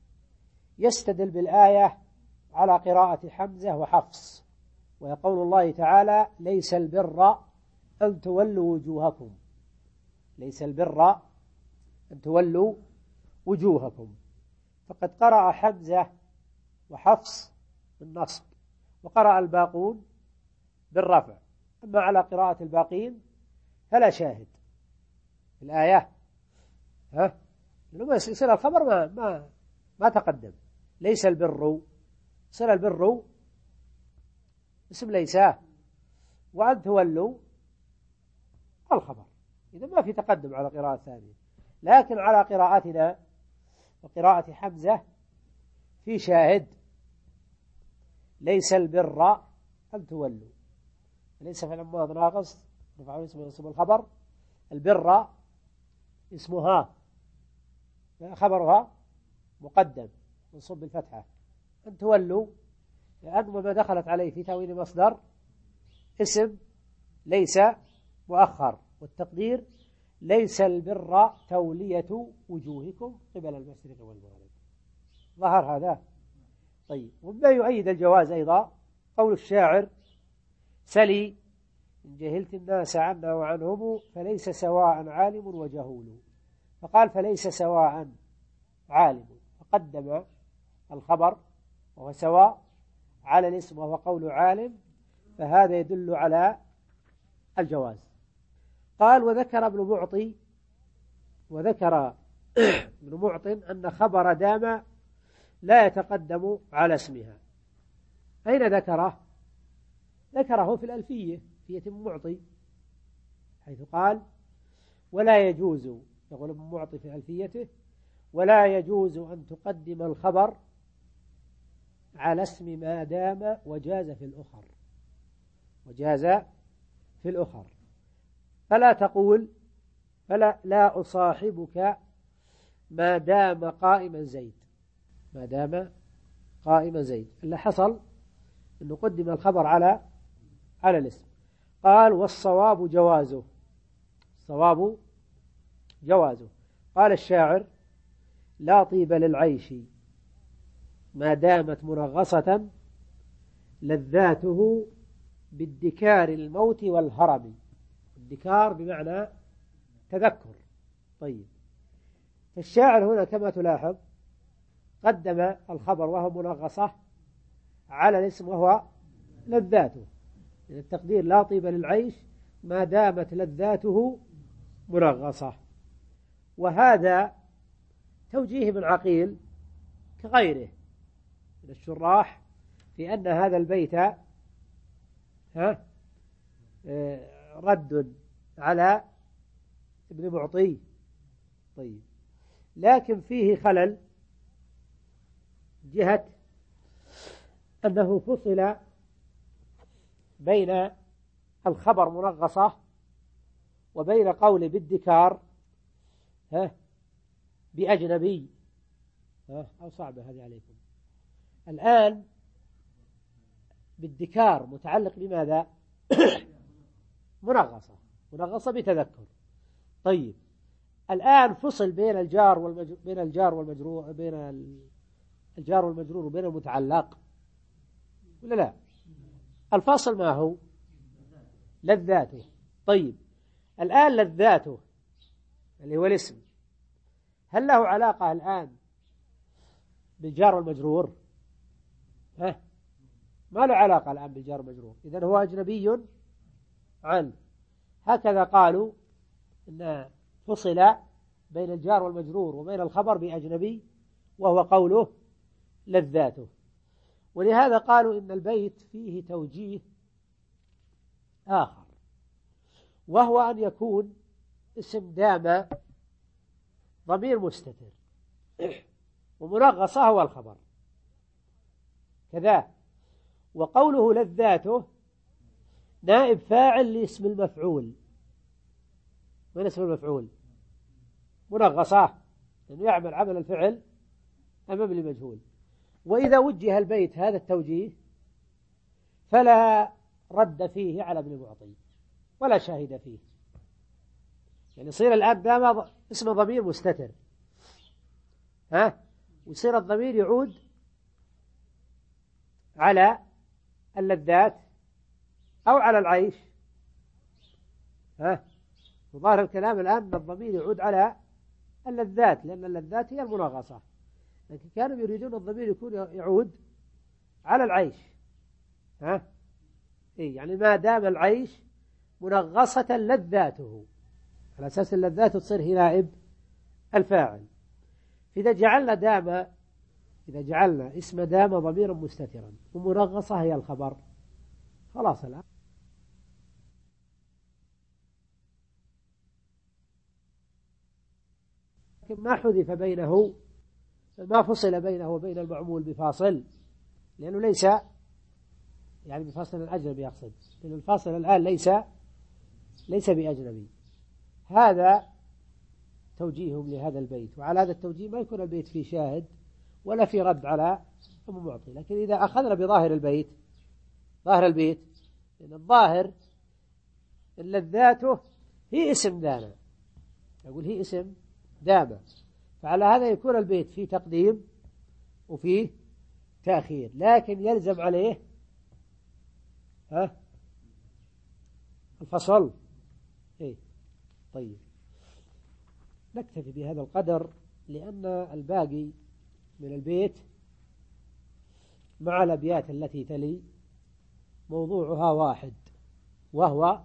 يستدل بالآية على قراءة حمزة وحفص، ويقول الله تعالى ليس البر أن تولوا وجوهكم، ليس البر أن تولوا وجوهكم. فقد قرأ حمزة وحفص بالنصب، وقرأ الباقون بالرفع. أما على قراءة الباقين فلا شاهد الآية، ها لأنه ما يصير الخبر ما ما ما تقدم. ليس البر، صير البر اسم ليس، وأن تولوا الخبر، إذا ما في تقدم على قراءة ثانية. لكن على قراءتنا وقراءة حمزة في شاهد ليس البر أن تولوا. ليس في الماضي ناقص رفع اسم اسم الخبر، البر اسمها خبرها مقدم منصوب بالفتحة، أن تولوا لأن ما دخلت عليه في تأويل مصدر اسم ليس مؤخر، والتقدير ليس البر تولية وجوهكم قبل المشرق والمغرب. ظهر هذا؟ طيب. وما يؤيد الجواز أيضا قول الشاعر سلي إن جهلت الناس عنا وعنهم فليس سواء عالم وجهول. فقال فليس سواء عالم، فقدم الخبر وهو سواء على الاسم وهو قول عالم، فهذا يدل على الجواز. قال وذكر ابن معطي وذكر ابن معط أن خبر دام لا يتقدم على اسمها. أين ذكره؟ ذكره في الألفية في يتم معطي، حيث قال ولا يجوز، يقول ابن معطي في ألفيته ولا يجوز أن تقدم الخبر على اسم ما دام وجاز في الأخر، وجاز في الأخر. فلا تقول فلا لا أصاحبك ما دام قائما زيد، ما دام قائما زيد. اللي حصل أنه قدم الخبر على على الاسم. قال والصواب جوازه، الصواب جوازه. قال الشاعر لا طيب للعيش ما دامت منغصة لذاته بالدكار الموت والهرم. الدكار بمعنى تذكر. طيب. فالشاعر هنا كما تلاحظ قدم الخبر وهو منغصة على الاسم وهو لذاته، يعني التقدير لا طيب للعيش ما دامت لذاته منغصة. وهذا توجيه من عقيل كغيره من الشراح في أن هذا البيت ها رد على ابن معطي. طيب. لكن فيه خلل جهة أنه فصل بين الخبر منغصة وبين قول بالذكار ها بأجنبي. ها أو صعبة هذه عليكم. الآن بالذكار متعلق بماذا؟ منغصة، منغصة بتذكر. طيب. الآن فصل بين الجار والمجرور، بين الجار والمجرور، بين الجار والمجرور بين المتعلق ولا لا؟ الفاصل ما هو؟ لذاته. طيب الآن لذاته اللي هو الاسم هل له علاقة الآن بالجار والمجرور؟ ها؟ ما له علاقة الآن بالجار والمجرور، إذن هو أجنبي عنه. هكذا قالوا إن فصل بين الجار والمجرور وبين الخبر بأجنبي، وهو قوله لذاته. ولهذا قالوا إن البيت فيه توجيه آخر، وهو أن يكون اسم دام ضمير مستتر ومنغصة هو الخبر كذا، وقوله لذاته نائب فاعل لاسم المفعول. من اسم المفعول؟ منغصة، لأنه يعمل عمل الفعل أمام المجهول. وإذا وجه البيت هذا التوجيه فلا رد فيه على ابن معطي ولا شاهد فيه، يعني يصير الآن دام اسم ضمير مستتر، ها، ويصير الضمير يعود على اللذات أو على العيش، ها، وظاهر الكلام الآن أن الضمير يعود على اللذات، لأن اللذات هي المناغصة، لكن كانوا يريدون الضمير يكون يعود على العيش، ها، إيه، يعني ما دام العيش منغصة لذاته، على أساس اللذات تصير هي نائب الفاعل. إذا جعلنا دام إذا جعلنا اسم دام ضميرا مستترا ومنغصة هي الخبر، خلاص الآن لكن ما حذف بينه، ما فصل بينه وبين المعمول بفاصل، لأنه ليس يعني بفاصل الأجنبي يقصد، لأن الفاصل الآن ليس ليس بأجنبي. هذا توجيههم لهذا البيت، وعلى هذا التوجيه ما يكون البيت فيه شاهد ولا في رد على أم معطي. لكن إذا أخذنا بظاهر البيت، ظاهر البيت لأن الظاهر اللذاته هي اسم دانا، أقول هي اسم دامة، فعلى هذا يكون البيت فيه تقديم وفيه تأخير، لكن يلزم عليه ها الفصل. إيه طيب نكتفي بهذا القدر، لأن الباقي من البيت مع الأبيات التي تلي موضوعها واحد، وهو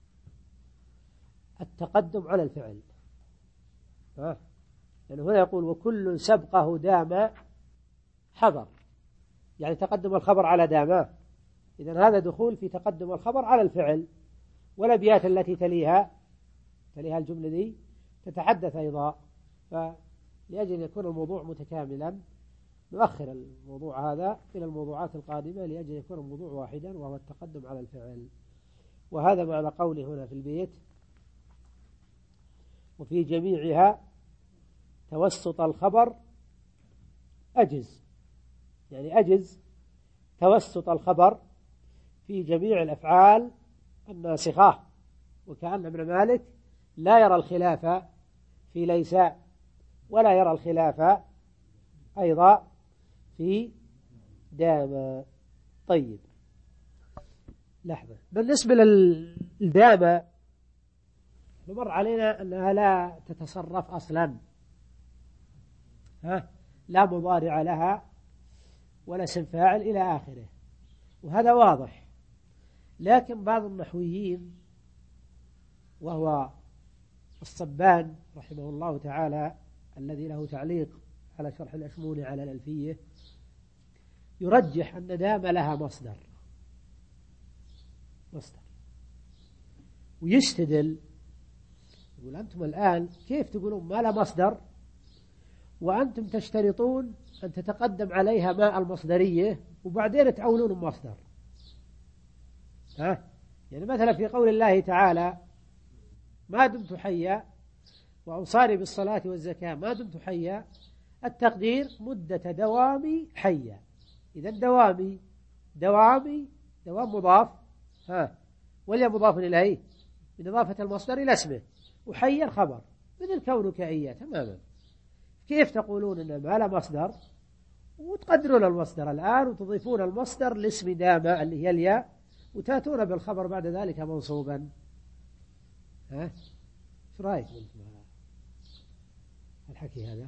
التقدم على الفعل، ها، يعني هنا يقول وكل سبقه دام حضر، يعني تقدم الخبر على دام، إذن هذا دخول في تقدم الخبر على الفعل. والأبيات التي تليها تليها الجملة دي تتحدث أيضا، فلأجل أن يكون الموضوع متكاملا نؤخر الموضوع هذا إلى الموضوعات القادمة، لأجل أن يكون الموضوع واحدا وهو التقدم على الفعل. وهذا معنى قوله هنا في البيت وفي جميعها توسط الخبر أجز، يعني أجز توسط الخبر في جميع الأفعال الناسخة، وكأن ابن مالك لا يرى الخلاف في ليس، ولا يرى الخلاف أيضا في دام. طيب لحظة، بالنسبة للدام مر علينا أنها لا تتصرف أصلا، ها، لا مضارع لها ولا اسم فاعل إلى آخره، وهذا واضح. لكن بعض النحويين وهو الصبان رحمه الله تعالى الذي له تعليق على شرح الأشموني على الألفية يرجح أن دام لها مصدر مصدر ويستدل، يقول أنتم الآن كيف تقولون ما لا مصدر وأنتم تشترطون أن تتقدم عليها ماء المصدرية وبعدين تأولون المصدر، ها؟ يعني مثلا في قول الله تعالى ما دمت حيا وأوصاني بالصلاة والزكاة ما دمت حيا، التقدير مدة دوامي حيا، إذا دوامي دوامي دوام مضاف، ها، ولا مضاف إليه من إضافة المصدر إلى اسمه، وحيا الخبر مثل كونك إياه تماما. كيف تقولون إن ما لا مصدر وتقدرون المصدر الآن وتضيفون المصدر لاسم دام اللي هي الياء وتأتون بالخبر بعد ذلك منصوبا. ها ايش رايك الحكي هذا؟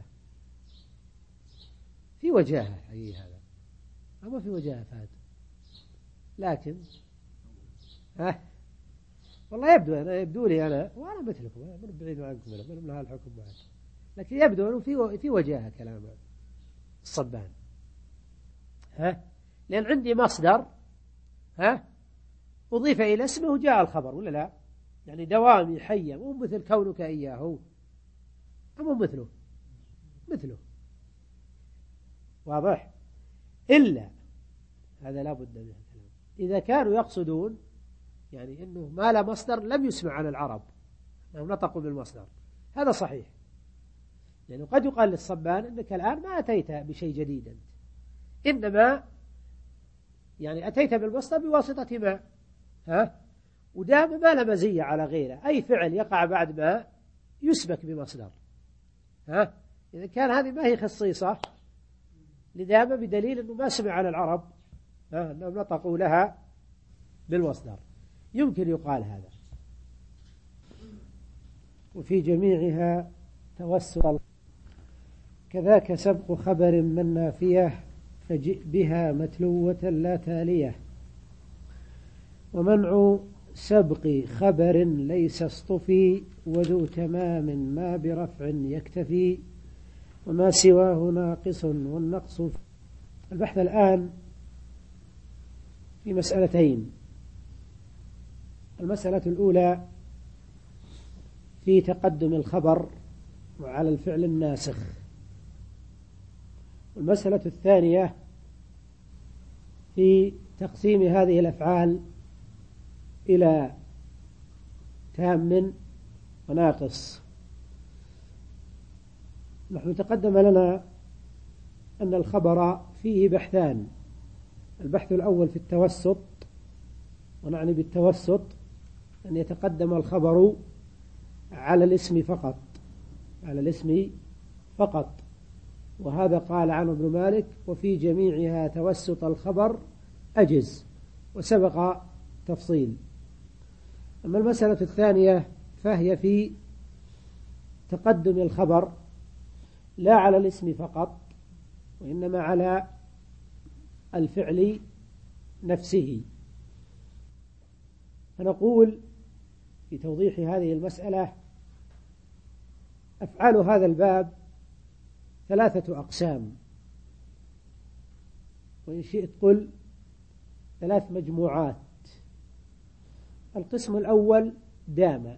في وجاهة حقيقي هذا أما في وجاهة فهد، لكن ها والله يبدو أنا يبدو لي أنا وأنا مثلكم من بعيد عنكم أنا من لها الحكم معك، لكن يبدو أنه في في وجاهة كلام الصبان. ها لأن عندي مصدر ها أضيف إلى اسمه وجاء الخبر ولا لا؟ يعني دوامي حيا مو مثل كونك إياه أمو مثله مثله واضح. إلا هذا لا بد منه الكلام إذا كانوا يقصدون يعني إنه ما لا مصدر لم يسمع عن العرب أنهم نطقوا بالمصدر، هذا صحيح، لأنه يعني قد يقال للصبان إنك الآن ما أتيت بشيء جديد أنت، إنما يعني أتيت بالمصدر بواسطة ما ها ودام ما لا مزية على غيره، أي فعل يقع بعد ما يسبك بمصدر. ها إذا كان هذه ما هي خصيصة لدام بدليل أنه ما سمع عن العرب ها أنهم نطقوا لها بالمصدر، يمكن يقال هذا. وفي جميعها توسل كذاك سبق خبر من نافية فجئ بها متلوة لا تالية، ومنع سبق خبر ليس اصطفي وذو تمام ما برفع يكتفي وما سواه ناقص والنقص. البحث الآن في مسألتين. المسألة الأولى في تقدم الخبر وعلى الفعل الناسخ، والمسألة الثانية في تقسيم هذه الأفعال إلى تام وناقص. نحن تقدم لنا أن الخبر فيه بحثان، البحث الأول في التوسط، ونعني بالتوسط أن يتقدم الخبر على الاسم فقط على الاسم فقط وهذا قال عنه ابن مالك وفي جميعها توسط الخبر أجز، وسبق تفصيل. أما المسألة الثانية فهي في تقدم الخبر لا على الاسم فقط وإنما على الفعل نفسه. فنقول في توضيح هذه المسألة أفعال هذا الباب ثلاثة أقسام، وإن شئت قل ثلاث مجموعات. القسم الأول دام،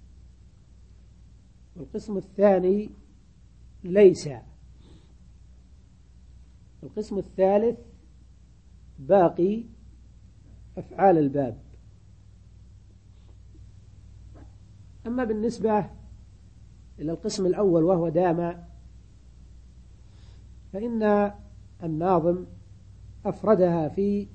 والقسم الثاني ليس، القسم الثالث باقي أفعال الباب. أما بالنسبة إلى القسم الأول وهو دام فإن الناظم أفردها في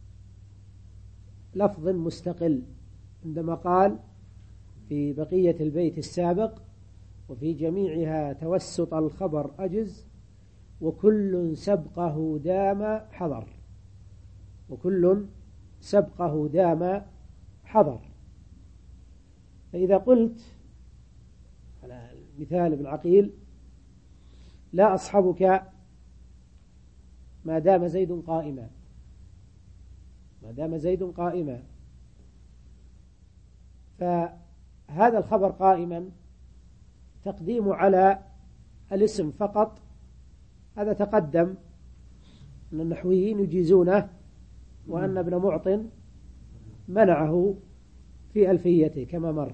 لفظ مستقل عندما قال في بقية البيت السابق وفي جميعها توسط الخبر أجز وكل سبقه دام حضر، وكل سبقه دام حضر. فإذا قلت على مثال ابن عقيل لا أصحبك ما دام زيد قائما، ما دام زيد قائما، فهذا الخبر قائما تقديم على الاسم فقط، هذا تقدم أن النحويين يجيزونه وأن ابن معطٍ منعه في ألفيته كما مر.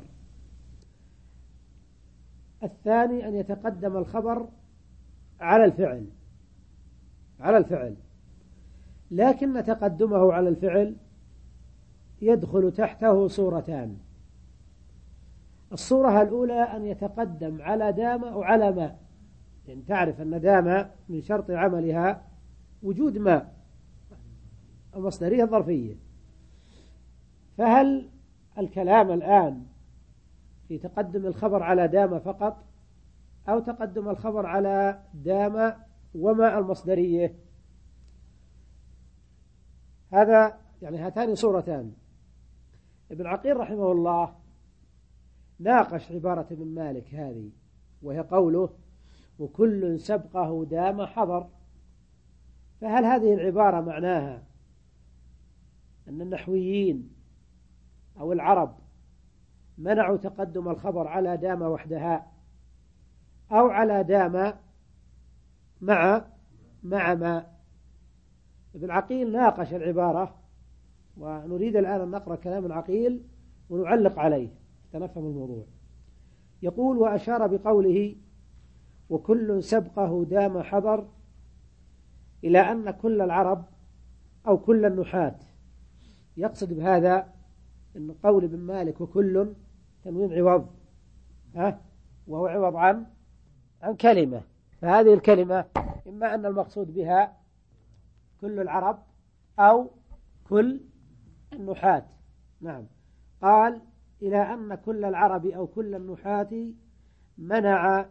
الثاني أن يتقدم الخبر على الفعل على الفعل لكن تقدمه على الفعل يدخل تحته صورتان. الصورة الأولى أن يتقدم على دام أو على ما، يعني تعرف أن دام من شرط عملها وجود ما المصدرية الظرفية، فهل الكلام الآن في تقدم الخبر على دام فقط أو تقدم الخبر على دام وما المصدرية؟ هذا يعني هاتان صورتان. ابن عقيل رحمه الله ناقش عبارة ابن مالك هذه، وهي قوله وكل سبقه دام حضر. فهل هذه العبارة معناها أن النحويين أو العرب منعوا تقدم الخبر على دام وحدها، أو على دام مع مع ما؟ ابن عقيل ناقش العبارة، ونريد الآن أن نقرأ كلام العقيل ونعلق عليه تنفهم الموضوع. يقول وأشار بقوله وكل سبقه دام حضر إلى أن كل العرب أو كل النحاة، يقصد بهذا أن قول ابن مالك وكل تنوين عوض، ها وهو عوض عن عن كلمة، فهذه الكلمة إما أن المقصود بها كل العرب أو كل النحاة. نعم. قال إلى أن كل العرب أو كل النحاة منع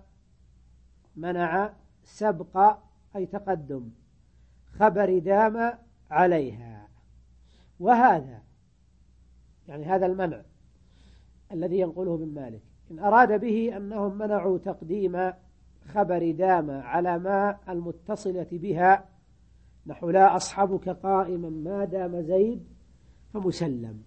منع سبق أي تقدم خبر دام عليها. وهذا يعني هذا المنع الذي ينقله ابن مالك إن أراد به أنهم منعوا تقديم خبر دام على ما المتصلة بها، نحو لا أصحبك قائما ما دام زيد فمسلم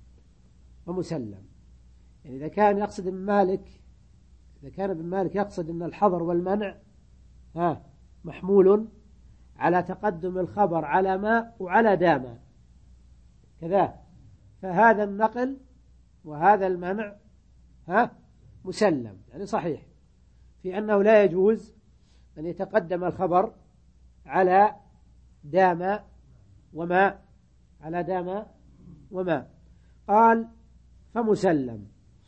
فمسلم. يعني إذا كان يقصد ابن مالك إذا كان ابن مالك يقصد أن الحظر والمنع ها محمول على تقدم الخبر على ما وعلى دام كذا، فهذا النقل وهذا المنع ها مسلم، يعني صحيح في أنه لا يجوز أن يتقدم الخبر على دام وما على دام وما. قال فمسلم.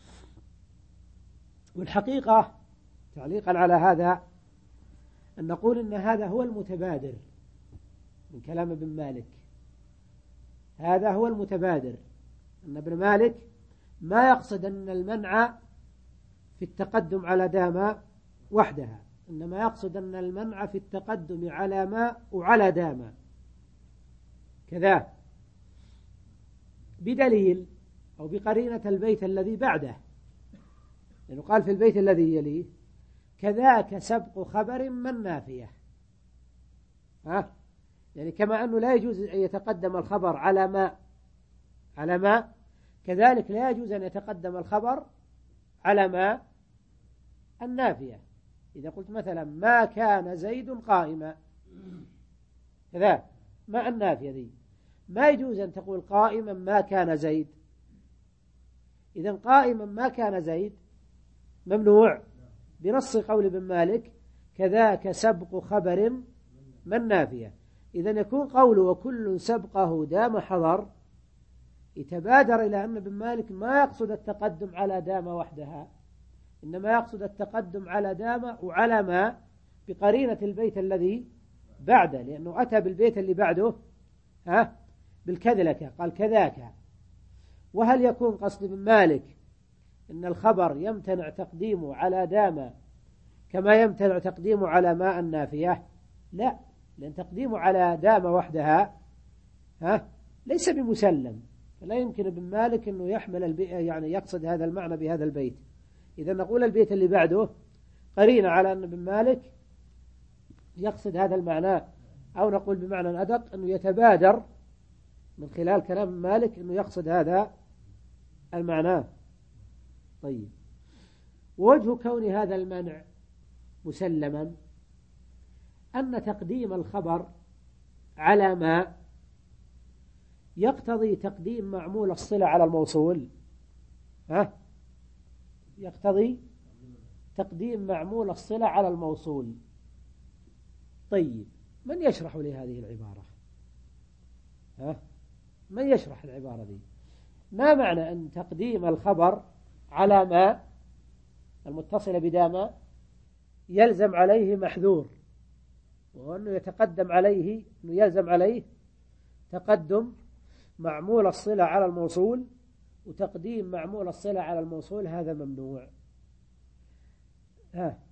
والحقيقة تعليقا على هذا أن نقول إن هذا هو المتبادر من كلام ابن مالك، هذا هو المتبادر أن ابن مالك ما يقصد أن المنع في التقدم على دام وحدها، إنما يقصد أن المنع في التقدم على ما وعلى دام كذا، بدليل أو بقرينة البيت الذي بعده، لأنه قال في البيت الذي يليه كذاك سبق خبر من نافية، ها يعني كما أنه لا يجوز أن يتقدم الخبر على ما على ما كذلك لا يجوز أن يتقدم الخبر على ما النافية. إذا قلت مثلا ما كان زيد قائما كذا، ما النافية دي ما يجوز أن تقول قائما ما كان زيد، إذا قائما ما كان زيد ممنوع بنص قول ابن مالك كذاك سبق خبر من نافية. إذا يكون قوله وكل سبقه دام حضر يتبادر إلى أن ابن مالك ما يقصد التقدم على دام وحدها، إنما يقصد التقدم على دام وعلى ما بقرينة البيت الذي بعده، لأنه أتى بالبيت اللي بعده ها بالكذلك قال كذاك. وهل يكون قصد ابن مالك إن الخبر يمتنع تقديمه على دام كما يمتنع تقديمه على ما النافية؟ لا، لأن تقديمه على دام وحدها ها ليس بمسلم، فلا يمكن ابن مالك أنه يحمل البيت يعني يقصد هذا المعنى بهذا البيت. إذا نقول البيت اللي بعده قرينة على أن ابن مالك يقصد هذا المعنى، أو نقول بمعنى أدق أنه يتبادر من خلال كلام مالك أنه يقصد هذا المعنى. طيب، وجه كون هذا المنع مسلما أن تقديم الخبر على ما يقتضي تقديم معمول الصلة على الموصول، ها يقتضي تقديم معمول الصلة على الموصول. طيب، من يشرح لي هذه العبارة؟ ها من يشرح العبارة دي؟ ما معنى أن تقديم الخبر على ما المتصل بدام يلزم عليه محذور، وأنه يتقدم عليه أنه يلزم عليه تقدم معمول الصلة على الموصول، وتقديم معمول الصلة على الموصول هذا ممنوع. ها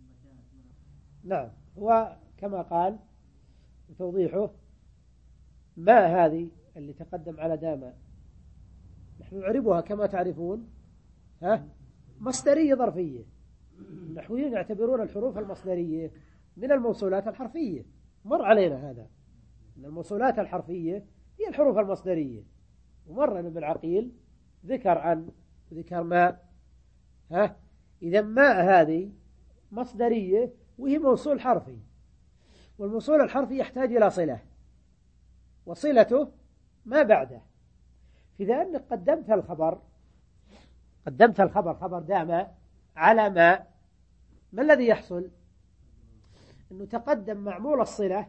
نعم، هو كما قال وتوضيحه ما هذه اللي تقدم على دام نحن نعربها كما تعرفون ها مصدرية ظرفية. النحويين يعتبرون الحروف المصدرية من الموصولات الحرفية، مر علينا هذا من الموصولات الحرفية هي الحروف المصدرية، ومر ابن العقيل ذكر أن ذكر ما ها إذا ما هذه مصدرية وهي موصول حرفي، والموصول الحرفي يحتاج إلى صلة، وصلته ما بعده. فإذا أنك قدمت الخبر قدمت الخبر خبر دام على ما ما الذي يحصل؟ أنه تقدم معمول الصلة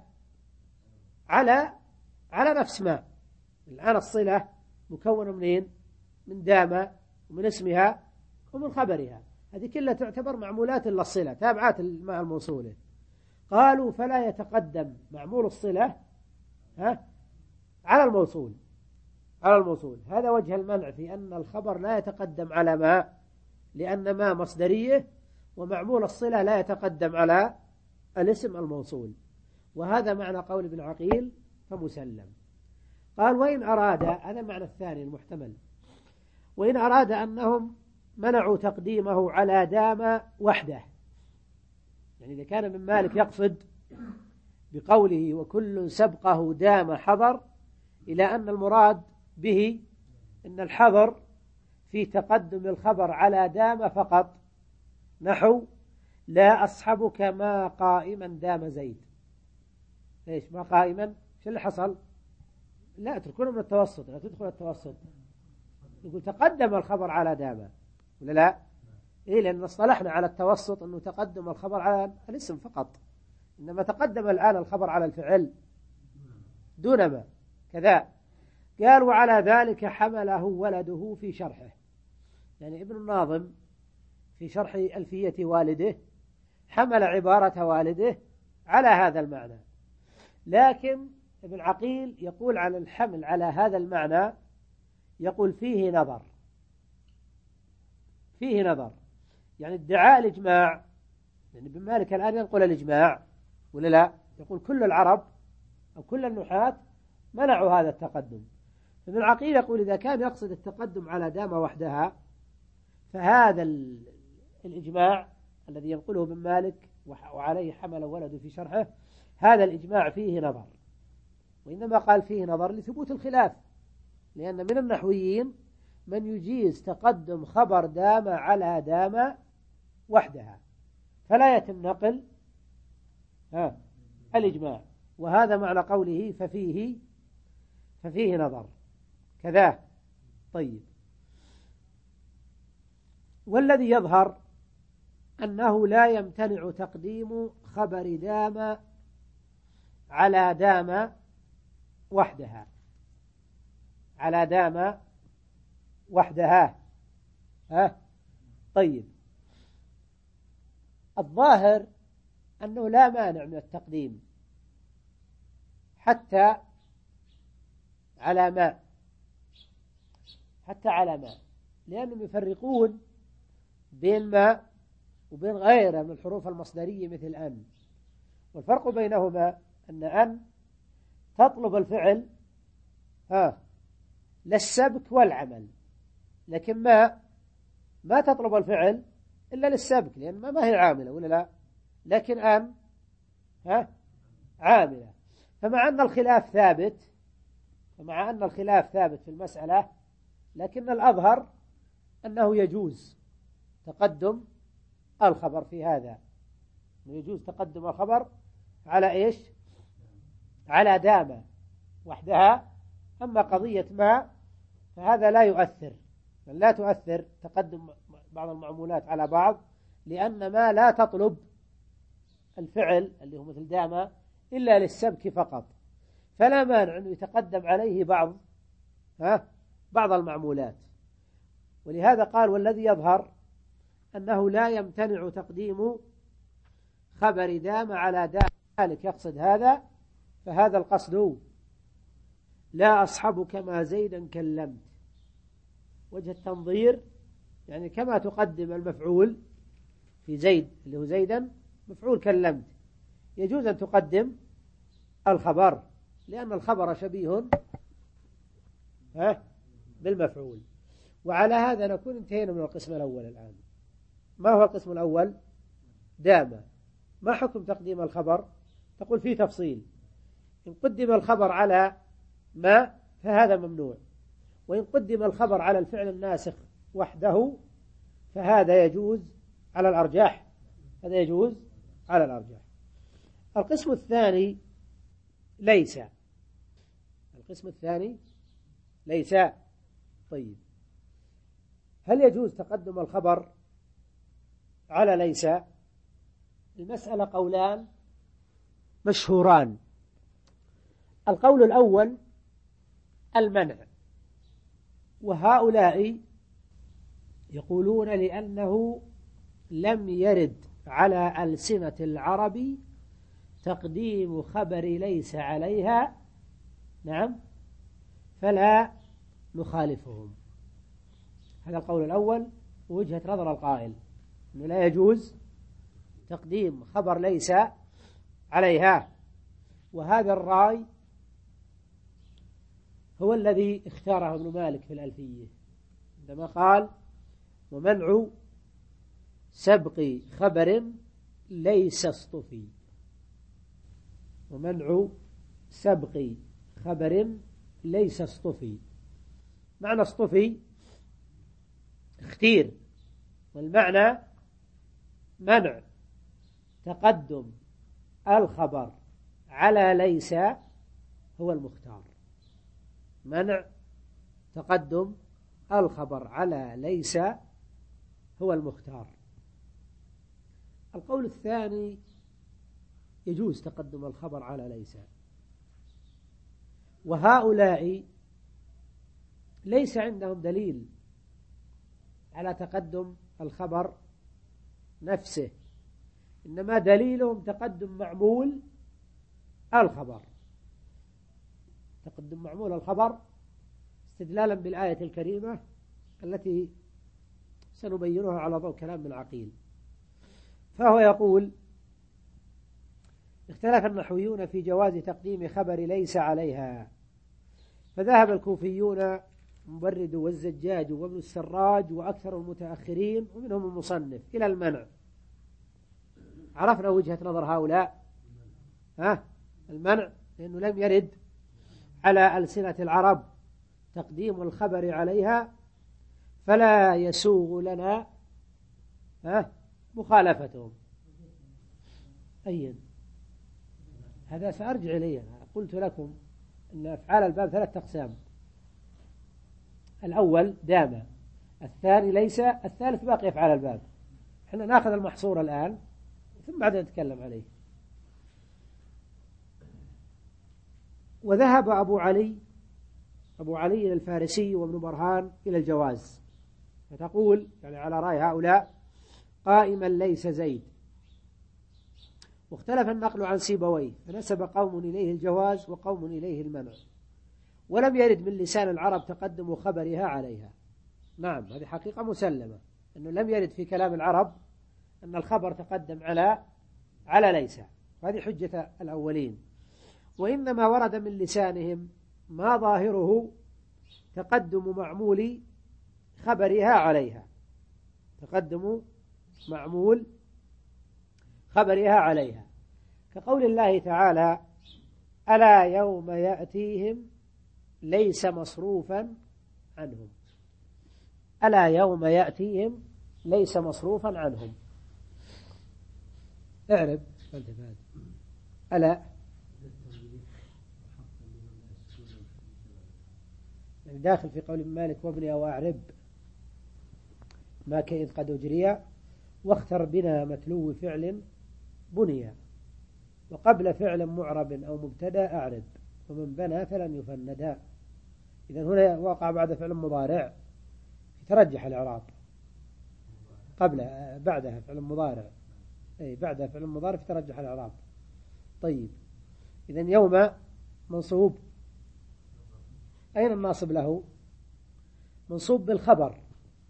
على على نفس ما. الآن الصلة مكونة منين؟ من دام ومن اسمها ومن خبرها، هذه كلها تعتبر معمولات للصلة تابعات الماء الموصولة. قالوا فلا يتقدم معمول الصلة ها على الموصول على الموصول. هذا وجه المنع في أن الخبر لا يتقدم على ما، لأن ما مصدرية ومعمول الصلة لا يتقدم على الاسم الموصول. وهذا معنى قول ابن عقيل فمسلم. قال وإن أراد، هذا معنى الثاني المحتمل، وإن أراد أنهم منعوا تقديمه على دام وحده، يعني إذا كان من مالك يقصد بقوله وكل سبقه دام حضر إلى أن المراد به أن الحظر في تقدم الخبر على دام فقط، نحو لا أصحبك ما قائما دام زيد. ليش ما قائما؟ شو اللي حصل؟ لا اتركونه من التوسط، لا تدخل التوسط، يقول تقدم الخبر على دام ولا لا؟ إيه، لأن اصطلحنا على التوسط أنه تقدم الخبر على الاسم فقط، إنما تقدم الآن الخبر على الفعل دون ما كذا. قال وعلى ذلك حمله ولده في شرحه، يعني ابن الناظم في شرح ألفية والده حمل عبارة والده على هذا المعنى، لكن ابن عقيل يقول عن الحمل على هذا المعنى يقول فيه نظر فيه نظر يعني ادعاء الإجماع، يعني ابن مالك الآن ينقل الإجماع ولا لا؟ يقول كل العرب أو كل النحاة منعوا هذا التقدم. ابن العقيل يقول إذا كان يقصد التقدم على دام وحدها فهذا الإجماع الذي ينقله ابن مالك وعليه حمل ولده في شرحه، هذا الإجماع فيه نظر، وإنما قال فيه نظر لثبوت الخلاف، لأن من النحويين من يجيز تقدم خبر دام على دام وحدها فلا يتم نقل ها الإجماع، وهذا معنى قوله ففيه ففيه نظر كذا. طيب، والذي يظهر أنه لا يمتنع تقديم خبر دام على دام وحدها على دام وحدها ها. طيب، الظاهر أنه لا مانع من التقديم حتى على ما حتى على ما لأنهم يفرقون بين ما وبين غيره من الحروف المصدرية مثل أن، والفرق بينهما أن أن تطلب الفعل ها للسبك والعمل، لكن ما ما تطلب الفعل إلا للسبك، لأن ما, ما هي عاملة ولا لا؟ لكن أن ها عاملة. فمع أن الخلاف ثابت فمع أن الخلاف ثابت في المسألة، لكن الأظهر أنه يجوز تقدم الخبر في هذا، يجوز تقدم الخبر على إيش؟ على دام وحدها. أما قضية ما فهذا لا يؤثر، لا تؤثر تقدم بعض المعمولات على بعض، لأن ما لا تطلب الفعل اللي هو مثل دام إلا للسبك فقط، فلا مانع أنه يتقدم عليه بعض ها بعض المعمولات. ولهذا قال والذي يظهر أنه لا يمتنع تقديم خبر دام على دام، ذلك يقصد هذا، فهذا القصد لا أصحبك ما زيدا كلمت. وجه التنظير يعني كما تقدم المفعول في زيد اللي هو زيدا مفعول كلمت، يجوز أن تقدم الخبر لأن الخبر شبيه ها بالمفعول. وعلى هذا نكون انتهينا من القسم الأول. الآن ما هو القسم الأول؟ دام. ما حكم تقديم الخبر؟ تقول فيه تفصيل. إن قدم الخبر على ما فهذا ممنوع، وإن قدم الخبر على الفعل الناسخ وحده فهذا يجوز على الأرجح. هذا يجوز على الأرجح. القسم الثاني ليس. القسم الثاني ليس. طيب، هل يجوز تقدم الخبر على ليس؟ المسألة قولان مشهوران. القول الأول المنع، وهؤلاء يقولون لأنه لم يرد على ألسنة العرب تقديم خبر ليس عليها، نعم، فلا نخالفهم. هذا القول الأول وجهة نظر القائل أنه لا يجوز تقديم خبر ليس عليها. وهذا الرأي هو الذي اختاره ابن مالك في الألفية عندما قال: ومنع سبق خبر ليس اصطفي. ومنع سبق خبر ليس اصطفي. معنى اصطفي اختير، والمعنى منع تقدم الخبر على ليس هو المختار. منع تقدم الخبر على ليس هو المختار. القول الثاني يجوز تقدم الخبر على ليس، وهؤلاء ليس عندهم دليل على تقدم الخبر نفسه، إنما دليلهم تقدم معمول الخبر. تقدم معمول الخبر استدلالا بالآية الكريمة التي سنبينها على ضوء كلام من عقيل. فهو يقول: اختلف النحويون في جواز تقديم خبر ليس عليها، فذهب الكوفيون مبرد والزجاج وابن السراج وأكثر المتأخرين ومنهم المصنف إلى المنع. عرفنا وجهة نظر هؤلاء، ها المنع، لأنه لم يرد على ألسنة العرب تقديم الخبر عليها، فلا يسوغ لنا ها مخالفتهم. أيا هذا سأرجع إليه. قلت لكم أن أفعال الباب ثلاثة أقسام: الأول دام، الثاني ليس، الثالث باقي أفعال الباب. احنا ناخذ المحصور الآن ثم بعد نتكلم عليه. وذهب أبو علي أبو علي الفارسي وابن برهان إلى الجواز، فتقول يعني على رأي هؤلاء: قائما ليس زيد. واختلف النقل عن سيبويه، فنسب قوم إليه الجواز وقوم إليه المنع، ولم يرد من لسان العرب تقدم خبرها عليها. نعم، هذه حقيقة مسلمة، أنه لم يرد في كلام العرب أن الخبر تقدم على على ليس، وهذه حجة الأولين. وإنما ورد من لسانهم ما ظاهره تقدم معمول خبرها عليها، تقدم معمول خبرها عليها، كقول الله تعالى: ألا يوم يأتيهم ليس مصروفا عنهم. ألا يوم يأتيهم ليس مصروفا عنهم. اعرب ألا، يعني داخل في قول مالك: وابني أو أعرب ما كإذ قد أجري، واختر بنا متلو فعل بني، وقبل فعل معرب أو مبتدا أعرب، ومن بنى فلن يفندا. إذن هنا وقع بعد فعل مضارع ترجح الإعراب، قبل بعدها فعل مضارع، أي بعدها فعل مضارع ترجح الإعراب. طيب، إذن يوم منصوب، أين الناصب له؟ منصوب بالخبر،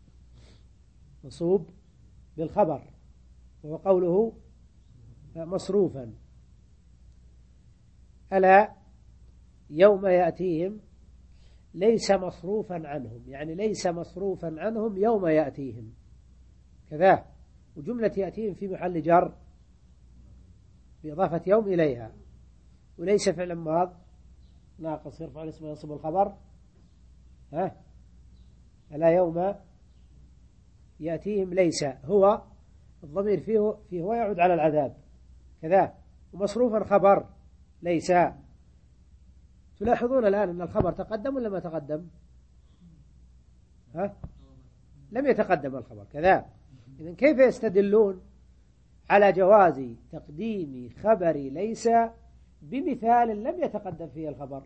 منصوب بالخبر، وهو قوله مصروفا. ألا يوم يأتيهم ليس مصروفا عنهم، يعني ليس مصروفا عنهم يوم يأتيهم كذا، وجملة يأتيهم في محل جر بإضافة يوم إليها، وليس فعل ماض ناقص يرفع الاسم وينصب الخبر. ها ألا يوم يأتيهم ليس هو الضمير فيه فيه هو يعود على العذاب كذا، ومصروفا خبر ليس. تلاحظون الآن أن الخبر تقدم ولا ما تقدم؟ ها؟ لم يتقدم الخبر كذا. إذن كيف يستدلون على جواز تقديم خبر ليس بمثال لم يتقدم فيه الخبر؟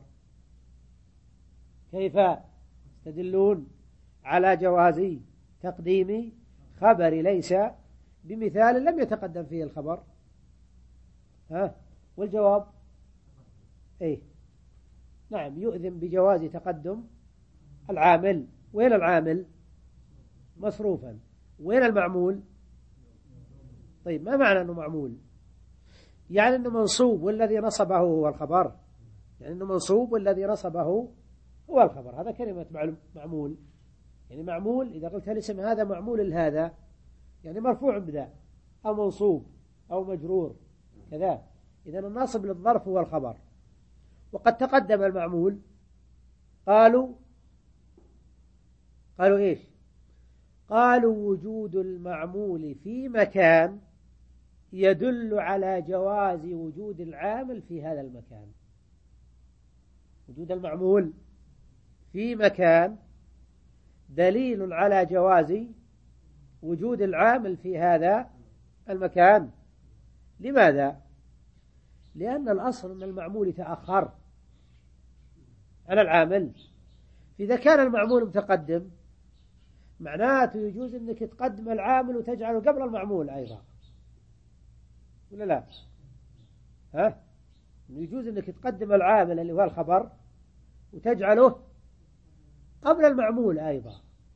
كيف يستدلون على جواز تقديم خبر ليس بمثال لم يتقدم فيه الخبر؟ ها؟ والجواب ايه نعم، يؤذن بجواز تقدم العامل. وين العامل؟ مصروفا. وين المعمول؟ طيب ما معنى أنه معمول؟ يعني أنه منصوب والذي نصبه هو الخبر، يعني أنه منصوب والذي نصبه هو الخبر. هذا كلمة معمول. يعني معمول إذا قلت الاسم هذا معمول لهذا، يعني مرفوع بذا أو منصوب أو مجرور كذا. إذا الناصب للظرف هو الخبر. وقد تقدم المعمول، قالوا قالوا إيش؟ قالوا وجود المعمول في مكان يدل على جواز وجود العامل في هذا المكان. وجود المعمول في مكان دليل على جواز وجود العامل في هذا المكان. لماذا؟ لأن الأصل أن المعمول يتأخر على العامل. إذا كان المعمول متقدم معناته يجوز أنك تقدم العامل وتجعله قبل المعمول أيضا، ولا لا؟ ها؟ يجوز أنك تقدم العامل اللي هو الخبر وتجعله قبل المعمول أيضا.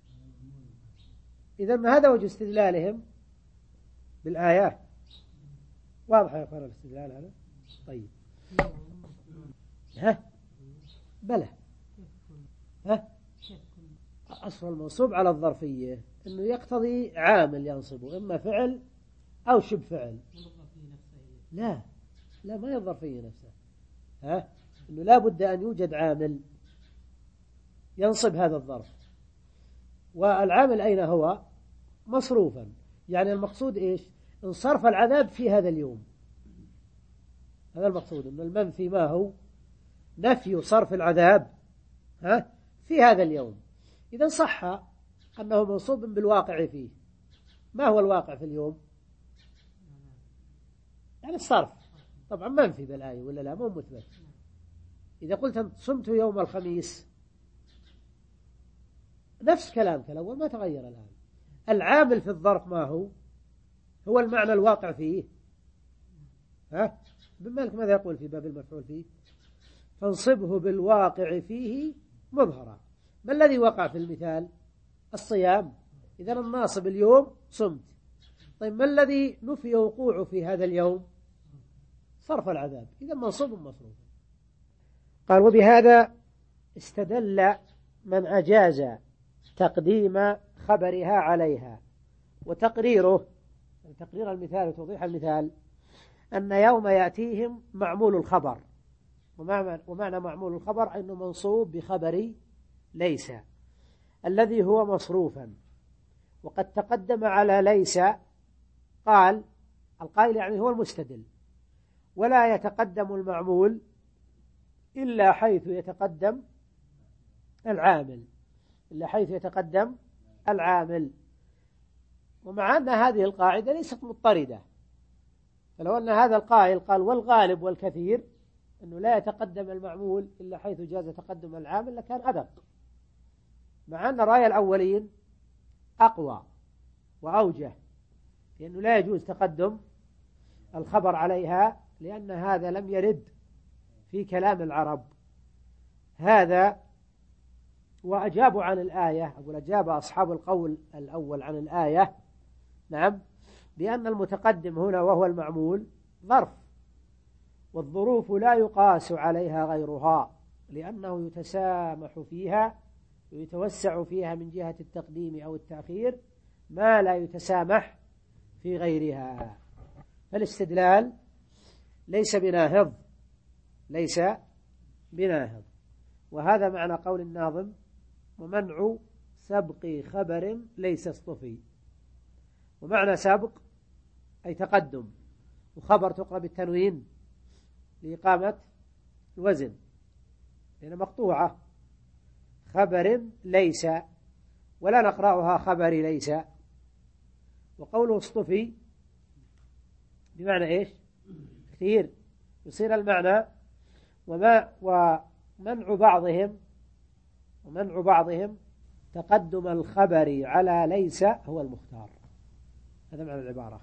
إذا ما هذا وجه استدلالهم بالآيات. واضح يا أخوان الاستدلال هذا؟ طيب ها بلى ها أصل المنصوب على الظرفية أنه يقتضي عامل ينصبه، إما فعل أو شبه فعل. لا لا ما هي الظرفية نفسها، ها أنه لا بد أن يوجد عامل ينصب هذا الظرف. والعامل أين هو؟ مصروفا. يعني المقصود إيش؟ انصرف العذاب في هذا اليوم. هذا المقصود. أن المنفي ما هو؟ نفي صرف العذاب ها في هذا اليوم. إذا صح أنه منصوب بالواقع فيه. ما هو الواقع في اليوم؟ يعني الصرف. طبعا منفي بالآية ولا لا؟ مو مثبت. إذا قلت صمت يوم الخميس نفس كلامك الأول ما تغير الآن. العامل في الظرف ما هو؟ هو المعنى الواقع فيه. ها ابن مالك ماذا يقول في باب المفعول فيه؟ فانصبه بالواقع فيه مظهرا. ما الذي وقع في المثال؟ الصيام. إذا الناصب اليوم صمت. طيب ما الذي نفي وقوعه في هذا اليوم؟ صرف العذاب. إذا منصوب مصروف. قال وبهذا استدل من أجاز تقديم خبرها عليها. وتقريره تقرير المثال وتوضيح المثال أن يوم يأتيهم معمول الخبر، ومعنى معمول الخبر أنه منصوب بخبر ليس الذي هو مصروفا. وقد تقدم على ليس قال القائل يعني هو المستدل ولا يتقدم المعمول إلا حيث يتقدم العامل إلا حيث يتقدم العامل. ومع أن هذه القاعدة ليست مضطردة، فلو أن هذا القائل قال والغالب والكثير أنه لا يتقدم المعمول إلا حيث جاز تقدم العامل لكان أدق. مع أن رأي الأولين أقوى وأوجه، لأنه لا يجوز تقدم الخبر عليها، لأن هذا لم يرد في كلام العرب. هذا وأجابوا عن الآية، أقول أجاب أصحاب القول الأول عن الآية نعم بأن المتقدم هنا وهو المعمول ظرف، والظروف لا يقاس عليها غيرها. لأنه يتسامح فيها ويتوسع فيها من جهة التقديم أو التأخير ما لا يتسامح في غيرها. فالاستدلال ليس بناهض ليس بناهض. وهذا معنى قول الناظم: ومنع سبق خبر ليس اصطفي. ومعنى سبق أي تقدم، وخبر تقرأ التنوين لإقامة الوزن لأنها مقطوعة. خبر ليس، ولا نقرأها خبر ليس. وقوله اصطفي بمعنى إيش؟ كثير، يصير المعنى وما ومنع بعضهم ومنع بعضهم تقدم الخبر على ليس هو المختار. هذا معنى العبارة.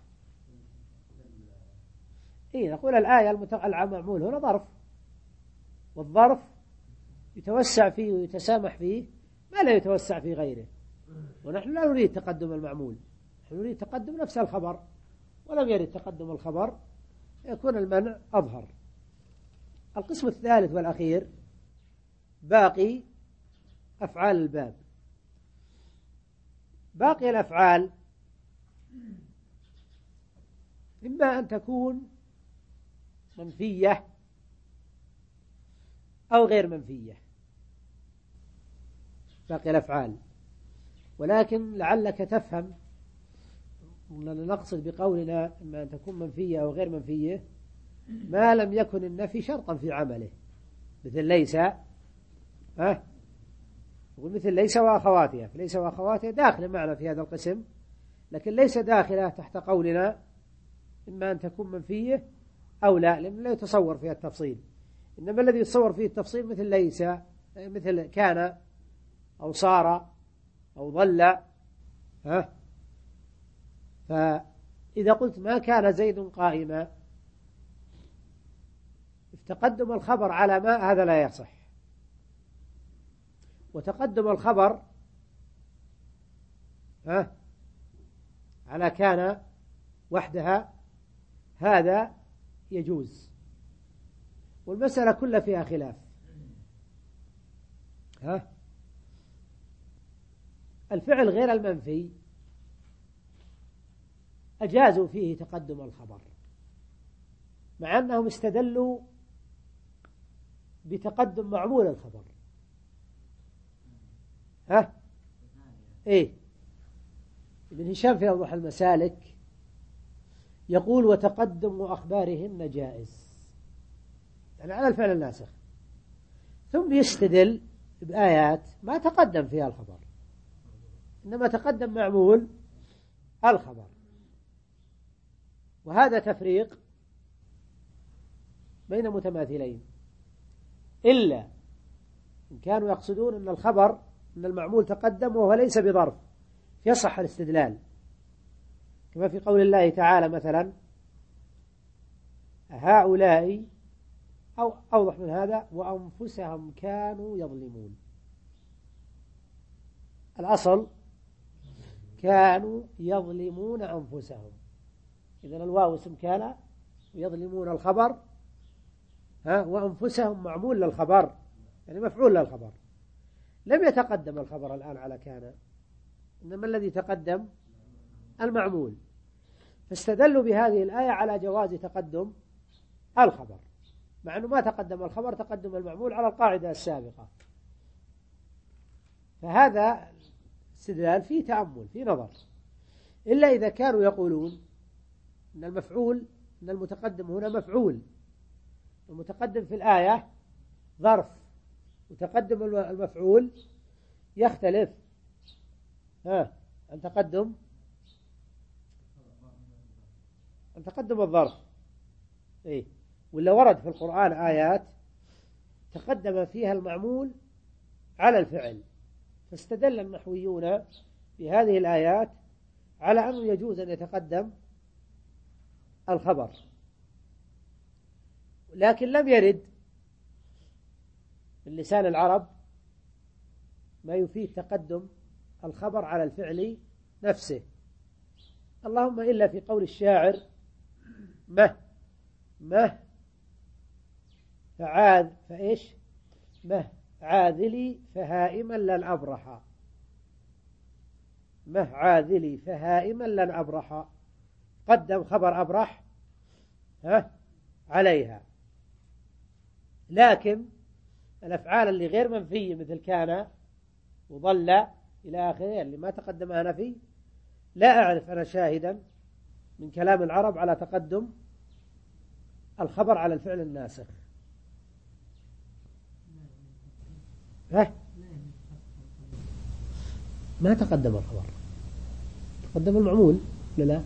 إيه نقول الآية المعمول هنا ظرف، والظرف يتوسع فيه ويتسامح فيه ما لا يتوسع في غيره، ونحن لا نريد تقدم المعمول، نحن نريد تقدم نفس الخبر، ولم يرد تقدم الخبر، يكون المنع أظهر. القسم الثالث والأخير باقي أفعال الباب. باقي الأفعال إما أن تكون منفية أو غير منفية، باقي الأفعال. ولكن لعلك تفهم أننا نقصد بقولنا إما أن تكون منفية أو غير منفية ما لم يكن النفي شرطا في عمله، مثل ليس ها ومثل ليس وأخواتها. ليس وأخواتها داخل معنا في هذا القسم، لكن ليس داخلة تحت قولنا إما أن تكون منفية أو لا، لأنه لا يتصور فيها التفصيل. إنما الذي يتصور فيه التفصيل مثل ليس، مثل كان أو صار أو ظل. ها فإذا قلت ما كان زيد قائما، تقدم الخبر على ما هذا لا يصح، وتقدم الخبر ها على كان وحدها هذا يجوز. والمسألة كلها فيها خلاف. ها الفعل غير المنفي أجازوا فيه تقدم الخبر، مع أنهم استدلوا بتقدم معمول الخبر. ها إيه ابن هشام في أوضح المسالك يقول: وتقدم أخبارهن جائز، يعني على الفعل الناسخ. ثم يستدل بآيات ما تقدم فيها الخبر، إنما تقدم معمول الخبر. وهذا تفريق بين متماثلين، إلا إن كانوا يقصدون أن الخبر أن المعمول تقدم وهو ليس بظرف يصح الاستدلال، كما في قول الله تعالى مثلا: هؤلاء، أو أوضح من هذا: وأنفسهم كانوا يظلمون. الأصل كانوا يظلمون أنفسهم، إذن الواو اسم كان، ويظلمون الخبر، ها وأنفسهم معمول للخبر، يعني مفعول للخبر. لم يتقدم الخبر الآن على كان، إنما الذي تقدم المعمول. فاستدلوا بهذه الآية على جواز تقدم الخبر، مع أنه ما تقدم الخبر، تقدم المعمول على القاعدة السابقة. فهذا استدلال فيه تأمل، فيه نظر. إلا إذا كانوا يقولون أن المفعول، أن المتقدم هنا مفعول، المتقدم في الآية ظرف، وتقدم المفعول يختلف ها عن تقدم عن تقدم الظرف. إيه ولا ورد في القرآن آيات تقدم فيها المعمول على الفعل، فاستدل النحويون بهذه الآيات على أنه يجوز أن يتقدم الخبر. لكن لم يرد من لسان العرب ما يفيد تقدم الخبر على الفعل نفسه، اللهم إلا في قول الشاعر: مه مه فعاذ فإيش مه عاذلي فهائما لن أبرح، مه عاذلي فهائما لن أبرح، قدم خبر أبرح ها عليها. لكن الأفعال اللي غير منفية مثل كان وظل إلى آخره اللي ما تقدمها نفي، لا أعرف أنا شاهدا من كلام العرب على تقدم الخبر على الفعل الناسخ. ها؟ ما تقدم الخبر، تقدم المعمول لا لا.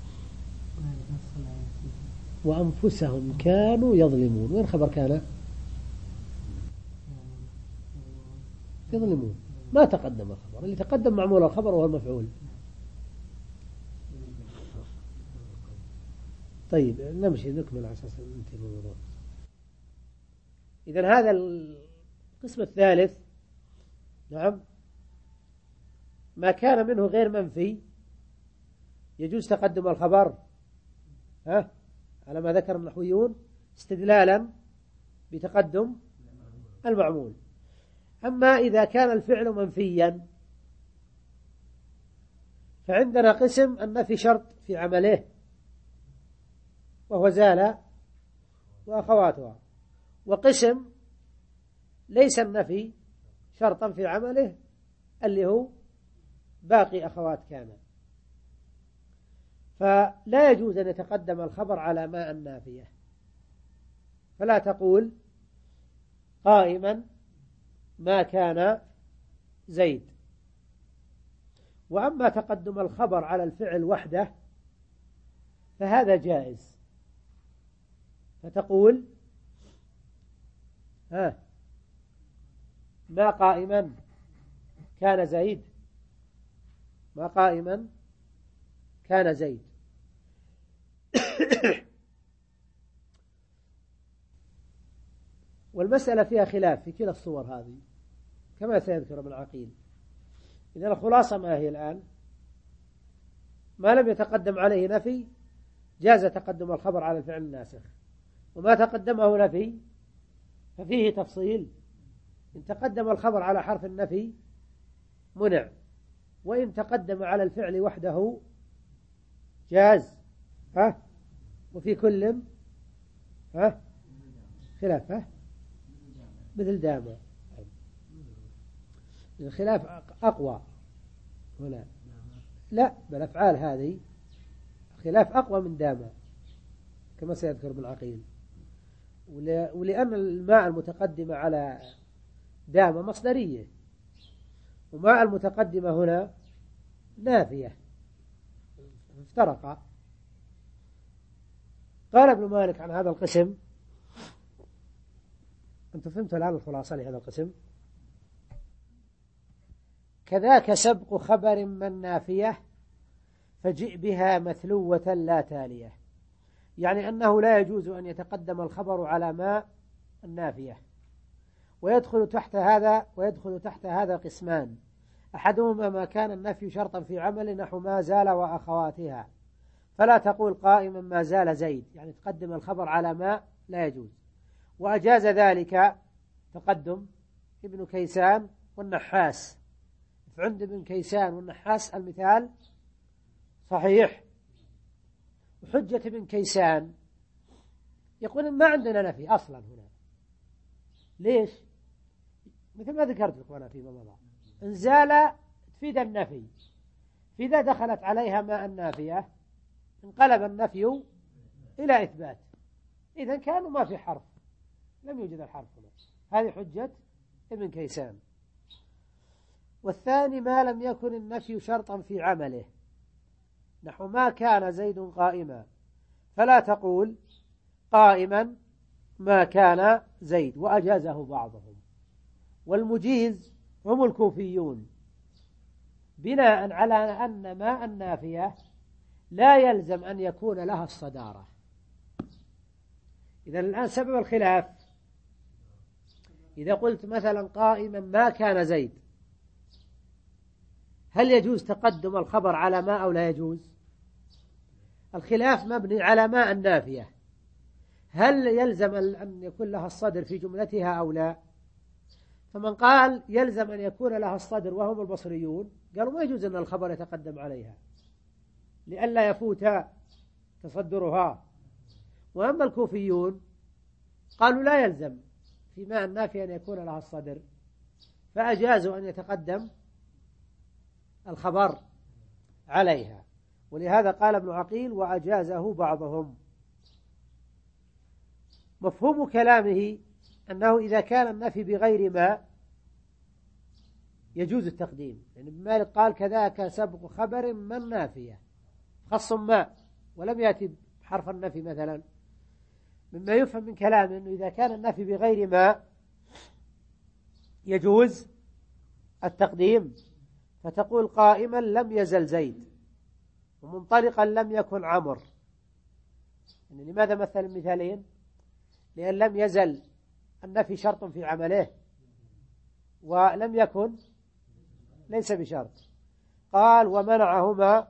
وأنفسهم كانوا يظلمون، وين خبر كان؟ يظلمون، ما تقدم الخبر، اللي تقدم معمول الخبر وهو المفعول. طيب نمشي نكمل على أساس ننتهي من الموضوع. إذن هذا القسم الثالث نعم ما كان منه غير منفي يجوز تقدم الخبر ها على ما ذكر النحويون استدلالا بتقدم المعمول. أما إذا كان الفعل منفيا فعندنا قسم النفي شرط في عمله وهو زال وأخواتها، وقسم ليس النفي شرطا في عمله اللي هو باقي أخوات كان. فلا يجوز أن يتقدم الخبر على ما النافية، فلا تقول قائما ما كان زيد. وأما تقدم الخبر على الفعل وحده فهذا جائز، فتقول ها ما قائما كان زيد، ما قائما كان زيد. والمسألة فيها خلاف في كلا الصور هذه كما سيذكر ابن عقيل. إذن الخلاصة ما هي الآن؟ ما لم يتقدم عليه نفي جاز تقدم الخبر على الفعل الناسخ، وما تقدمه نفي ففيه تفصيل. إن تقدم الخبر على حرف النفي منع، وإن تقدم على الفعل وحده جاز. ها وفي كل ها خلاف ها مثل داما، الخلاف أقوى هنا. لا بل أفعال هذه خلاف أقوى من داما كما سيذكر ابن عقيل. ولأن الماء المتقدمة على داما مصدرية، وماء المتقدمة هنا نافية، افترقا. قال ابن مالك عن هذا القسم، أنتم فهمتوا الآن الخلاصة لهذا القسم؟ كذاك سبق خبر من نافية فجئ بها مثلوة لا تالية، يعني أنه لا يجوز أن يتقدم الخبر على ما النافية. ويدخل تحت هذا ويدخل تحت هذا قسمان، أحدهما ما كان النفي شرطا في عمل نحو ما زال وأخواتها، فلا تقول قائما ما زال زيد، يعني تقدم الخبر على ما لا يجوز. وأجاز ذلك تقدم ابن كيسان والنحاس، فعند ابن كيسان والنحاس المثال صحيح. وحجة ابن كيسان يقول ما عندنا نفي أصلا هنا. ليش؟ مثل ما ذكرت لكم أنا فيما مضى، إن زال تفيد النفي، فإذا دخلت عليها ما النافية انقلب النفي إلى إثبات، إذا كانوا ما في حرف، لم يوجد الحرف هنا. هذه حجة ابن كيسان. والثاني ما لم يكن النفي شرطا في عمله نحو ما كان زيد قائما، فلا تقول قائما ما كان زيد، وأجازه بعضهم. والمجيز هم الكوفيون، بناء على أن ما النافية لا يلزم أن يكون لها الصدارة. إذا الآن سبب الخلاف إذا قلت مثلا قائما ما كان زيد، هل يجوز تقدم الخبر على ما أو لا يجوز؟ الخلاف مبني على ما النافية، هل يلزم أن يكون لها الصدر في جملتها أو لا؟ فمن قال يلزم أن يكون لها الصدر وهم البصريون قالوا ما يجوز أن الخبر يتقدم عليها لئلا يفوت تصدرها. وأما الكوفيون قالوا لا يلزم في ماء النافية أن يكون لها الصدر، فأجازوا أن يتقدم الخبر عليها. ولهذا قال ابن عقيل وأجازه بعضهم. مفهوم كلامه أنه إذا كان النفي بغير ما يجوز التقديم، يعني ابن مالك قال كذاك سبق خبر من نافية خص ما ولم يأتي بحرف النفي مثلا، مما يفهم من كلامه أنه إذا كان النفي بغير ما يجوز التقديم. فتقول قائما لم يزل زيد، ومنطلقا لم يكن عمر. يعني لماذا مثل المثالين؟ لأن لم يزل النفي شرط في عمله، ولم يكن ليس بشرط. قال ومنعهما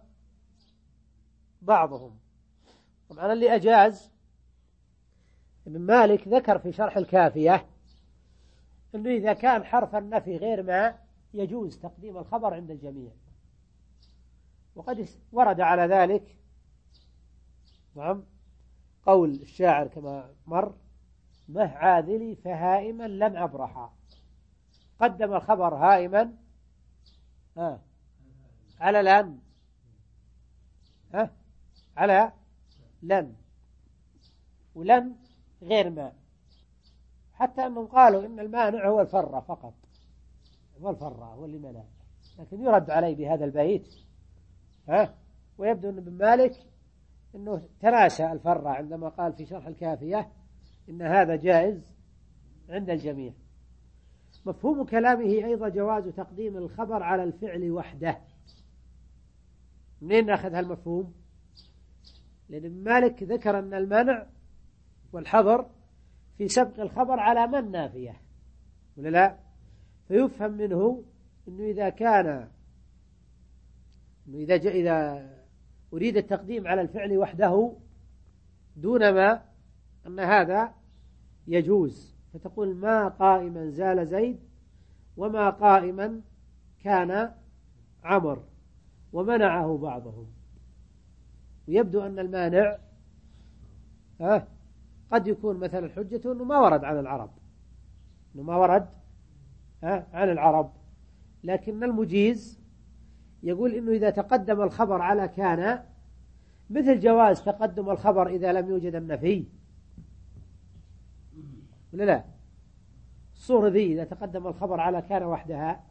بعضهم. طبعا اللي أجاز ابن مالك ذكر في شرح الكافية أنه إذا كان حرف النفي غير ما يجوز تقديم الخبر عند الجميع، وقد ورد على ذلك نعم قول الشاعر كما مر مه عاذلي فهائما لم أبرحا، قدم الخبر هائما ها على لن ها على لن، ولن غير ما، حتى أنهم قالوا إن المانع هو الفرة فقط، هو الفرة هو اللي منع، لكن يرد عليه بهذا البيت ها. ويبدو أن ابن مالك أنه تناسى الفرة عندما قال في شرح الكافية إن هذا جائز عند الجميع. مفهوم كلامه أيضا جواز تقديم الخبر على الفعل وحده. منين نأخذ هالمفهوم؟ لأن ابن مالك ذكر أن المنع والحظر في سبق الخبر على من نافية ولا لا؟ فيفهم منه أنه إذا كان أنه إذا, جاء إذا أريد التقديم على الفعل وحده دون ما أن هذا يجوز. فتقول ما قائما زال زيد وما قائما كان عمر ومنعه بعضهم. ويبدو أن المانع ها قد يكون مثلا حجته أنه ما ورد عن العرب، أنه ما ورد ها عن العرب، لكن المجيز يقول إنه إذا تقدم الخبر على كان مثل جواز تقدم الخبر إذا لم يوجد النفي ولا لا؟ الصورة ذي إذا تقدم الخبر على كان وحدها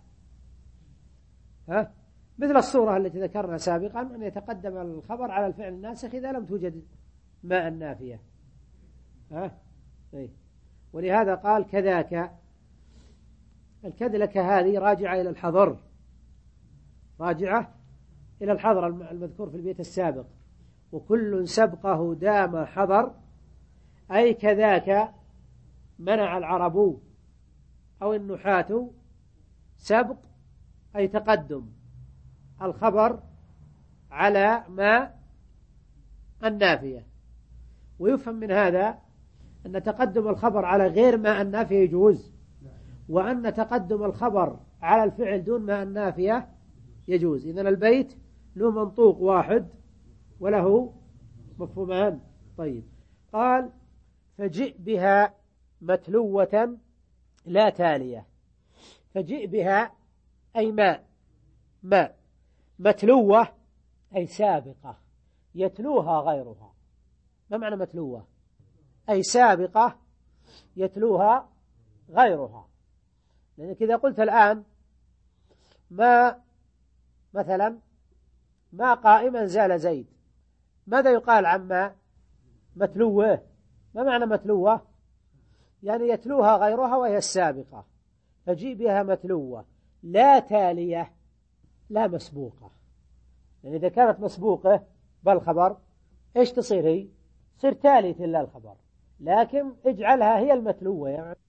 ها مثل الصورة التي ذكرنا سابقا أن يتقدم الخبر على الفعل الناسخ إذا لم توجد ماء النافية ها. إيه. ولهذا قال كذاك. الكذلك هذه راجعة إلى الحظر، راجعة إلى الحظر المذكور في البيت السابق. وكل سبقه دام حظر أي كذاك منع العرب أو النحاة سبق أي تقدم الخبر على ما النافية. ويفهم من هذا أن تقدم الخبر على غير ما النافية يجوز، وأن تقدم الخبر على الفعل دون ما النافية يجوز. إذن البيت له منطوق واحد وله مفهومان. طيب قال فجئ بها متلوة لا تالية. فجئ بها أي ماء ماء متلوة أي سابقة يتلوها غيرها. ما معنى متلوة؟ أي سابقة يتلوها غيرها. لأنك إذا قلت الآن ما مثلا ما قائما زال زيد، ماذا يقال عما متلوة؟ ما معنى متلوة؟ يعني يتلوها غيرها وهي السابقة. فجيء بها متلوة لا تالية لا مسبوقة. يعني إذا كانت مسبوقة بالخبر إيش تصير؟ هي تصير تالية إلا الخبر، لكن اجعلها هي المتلوة يعني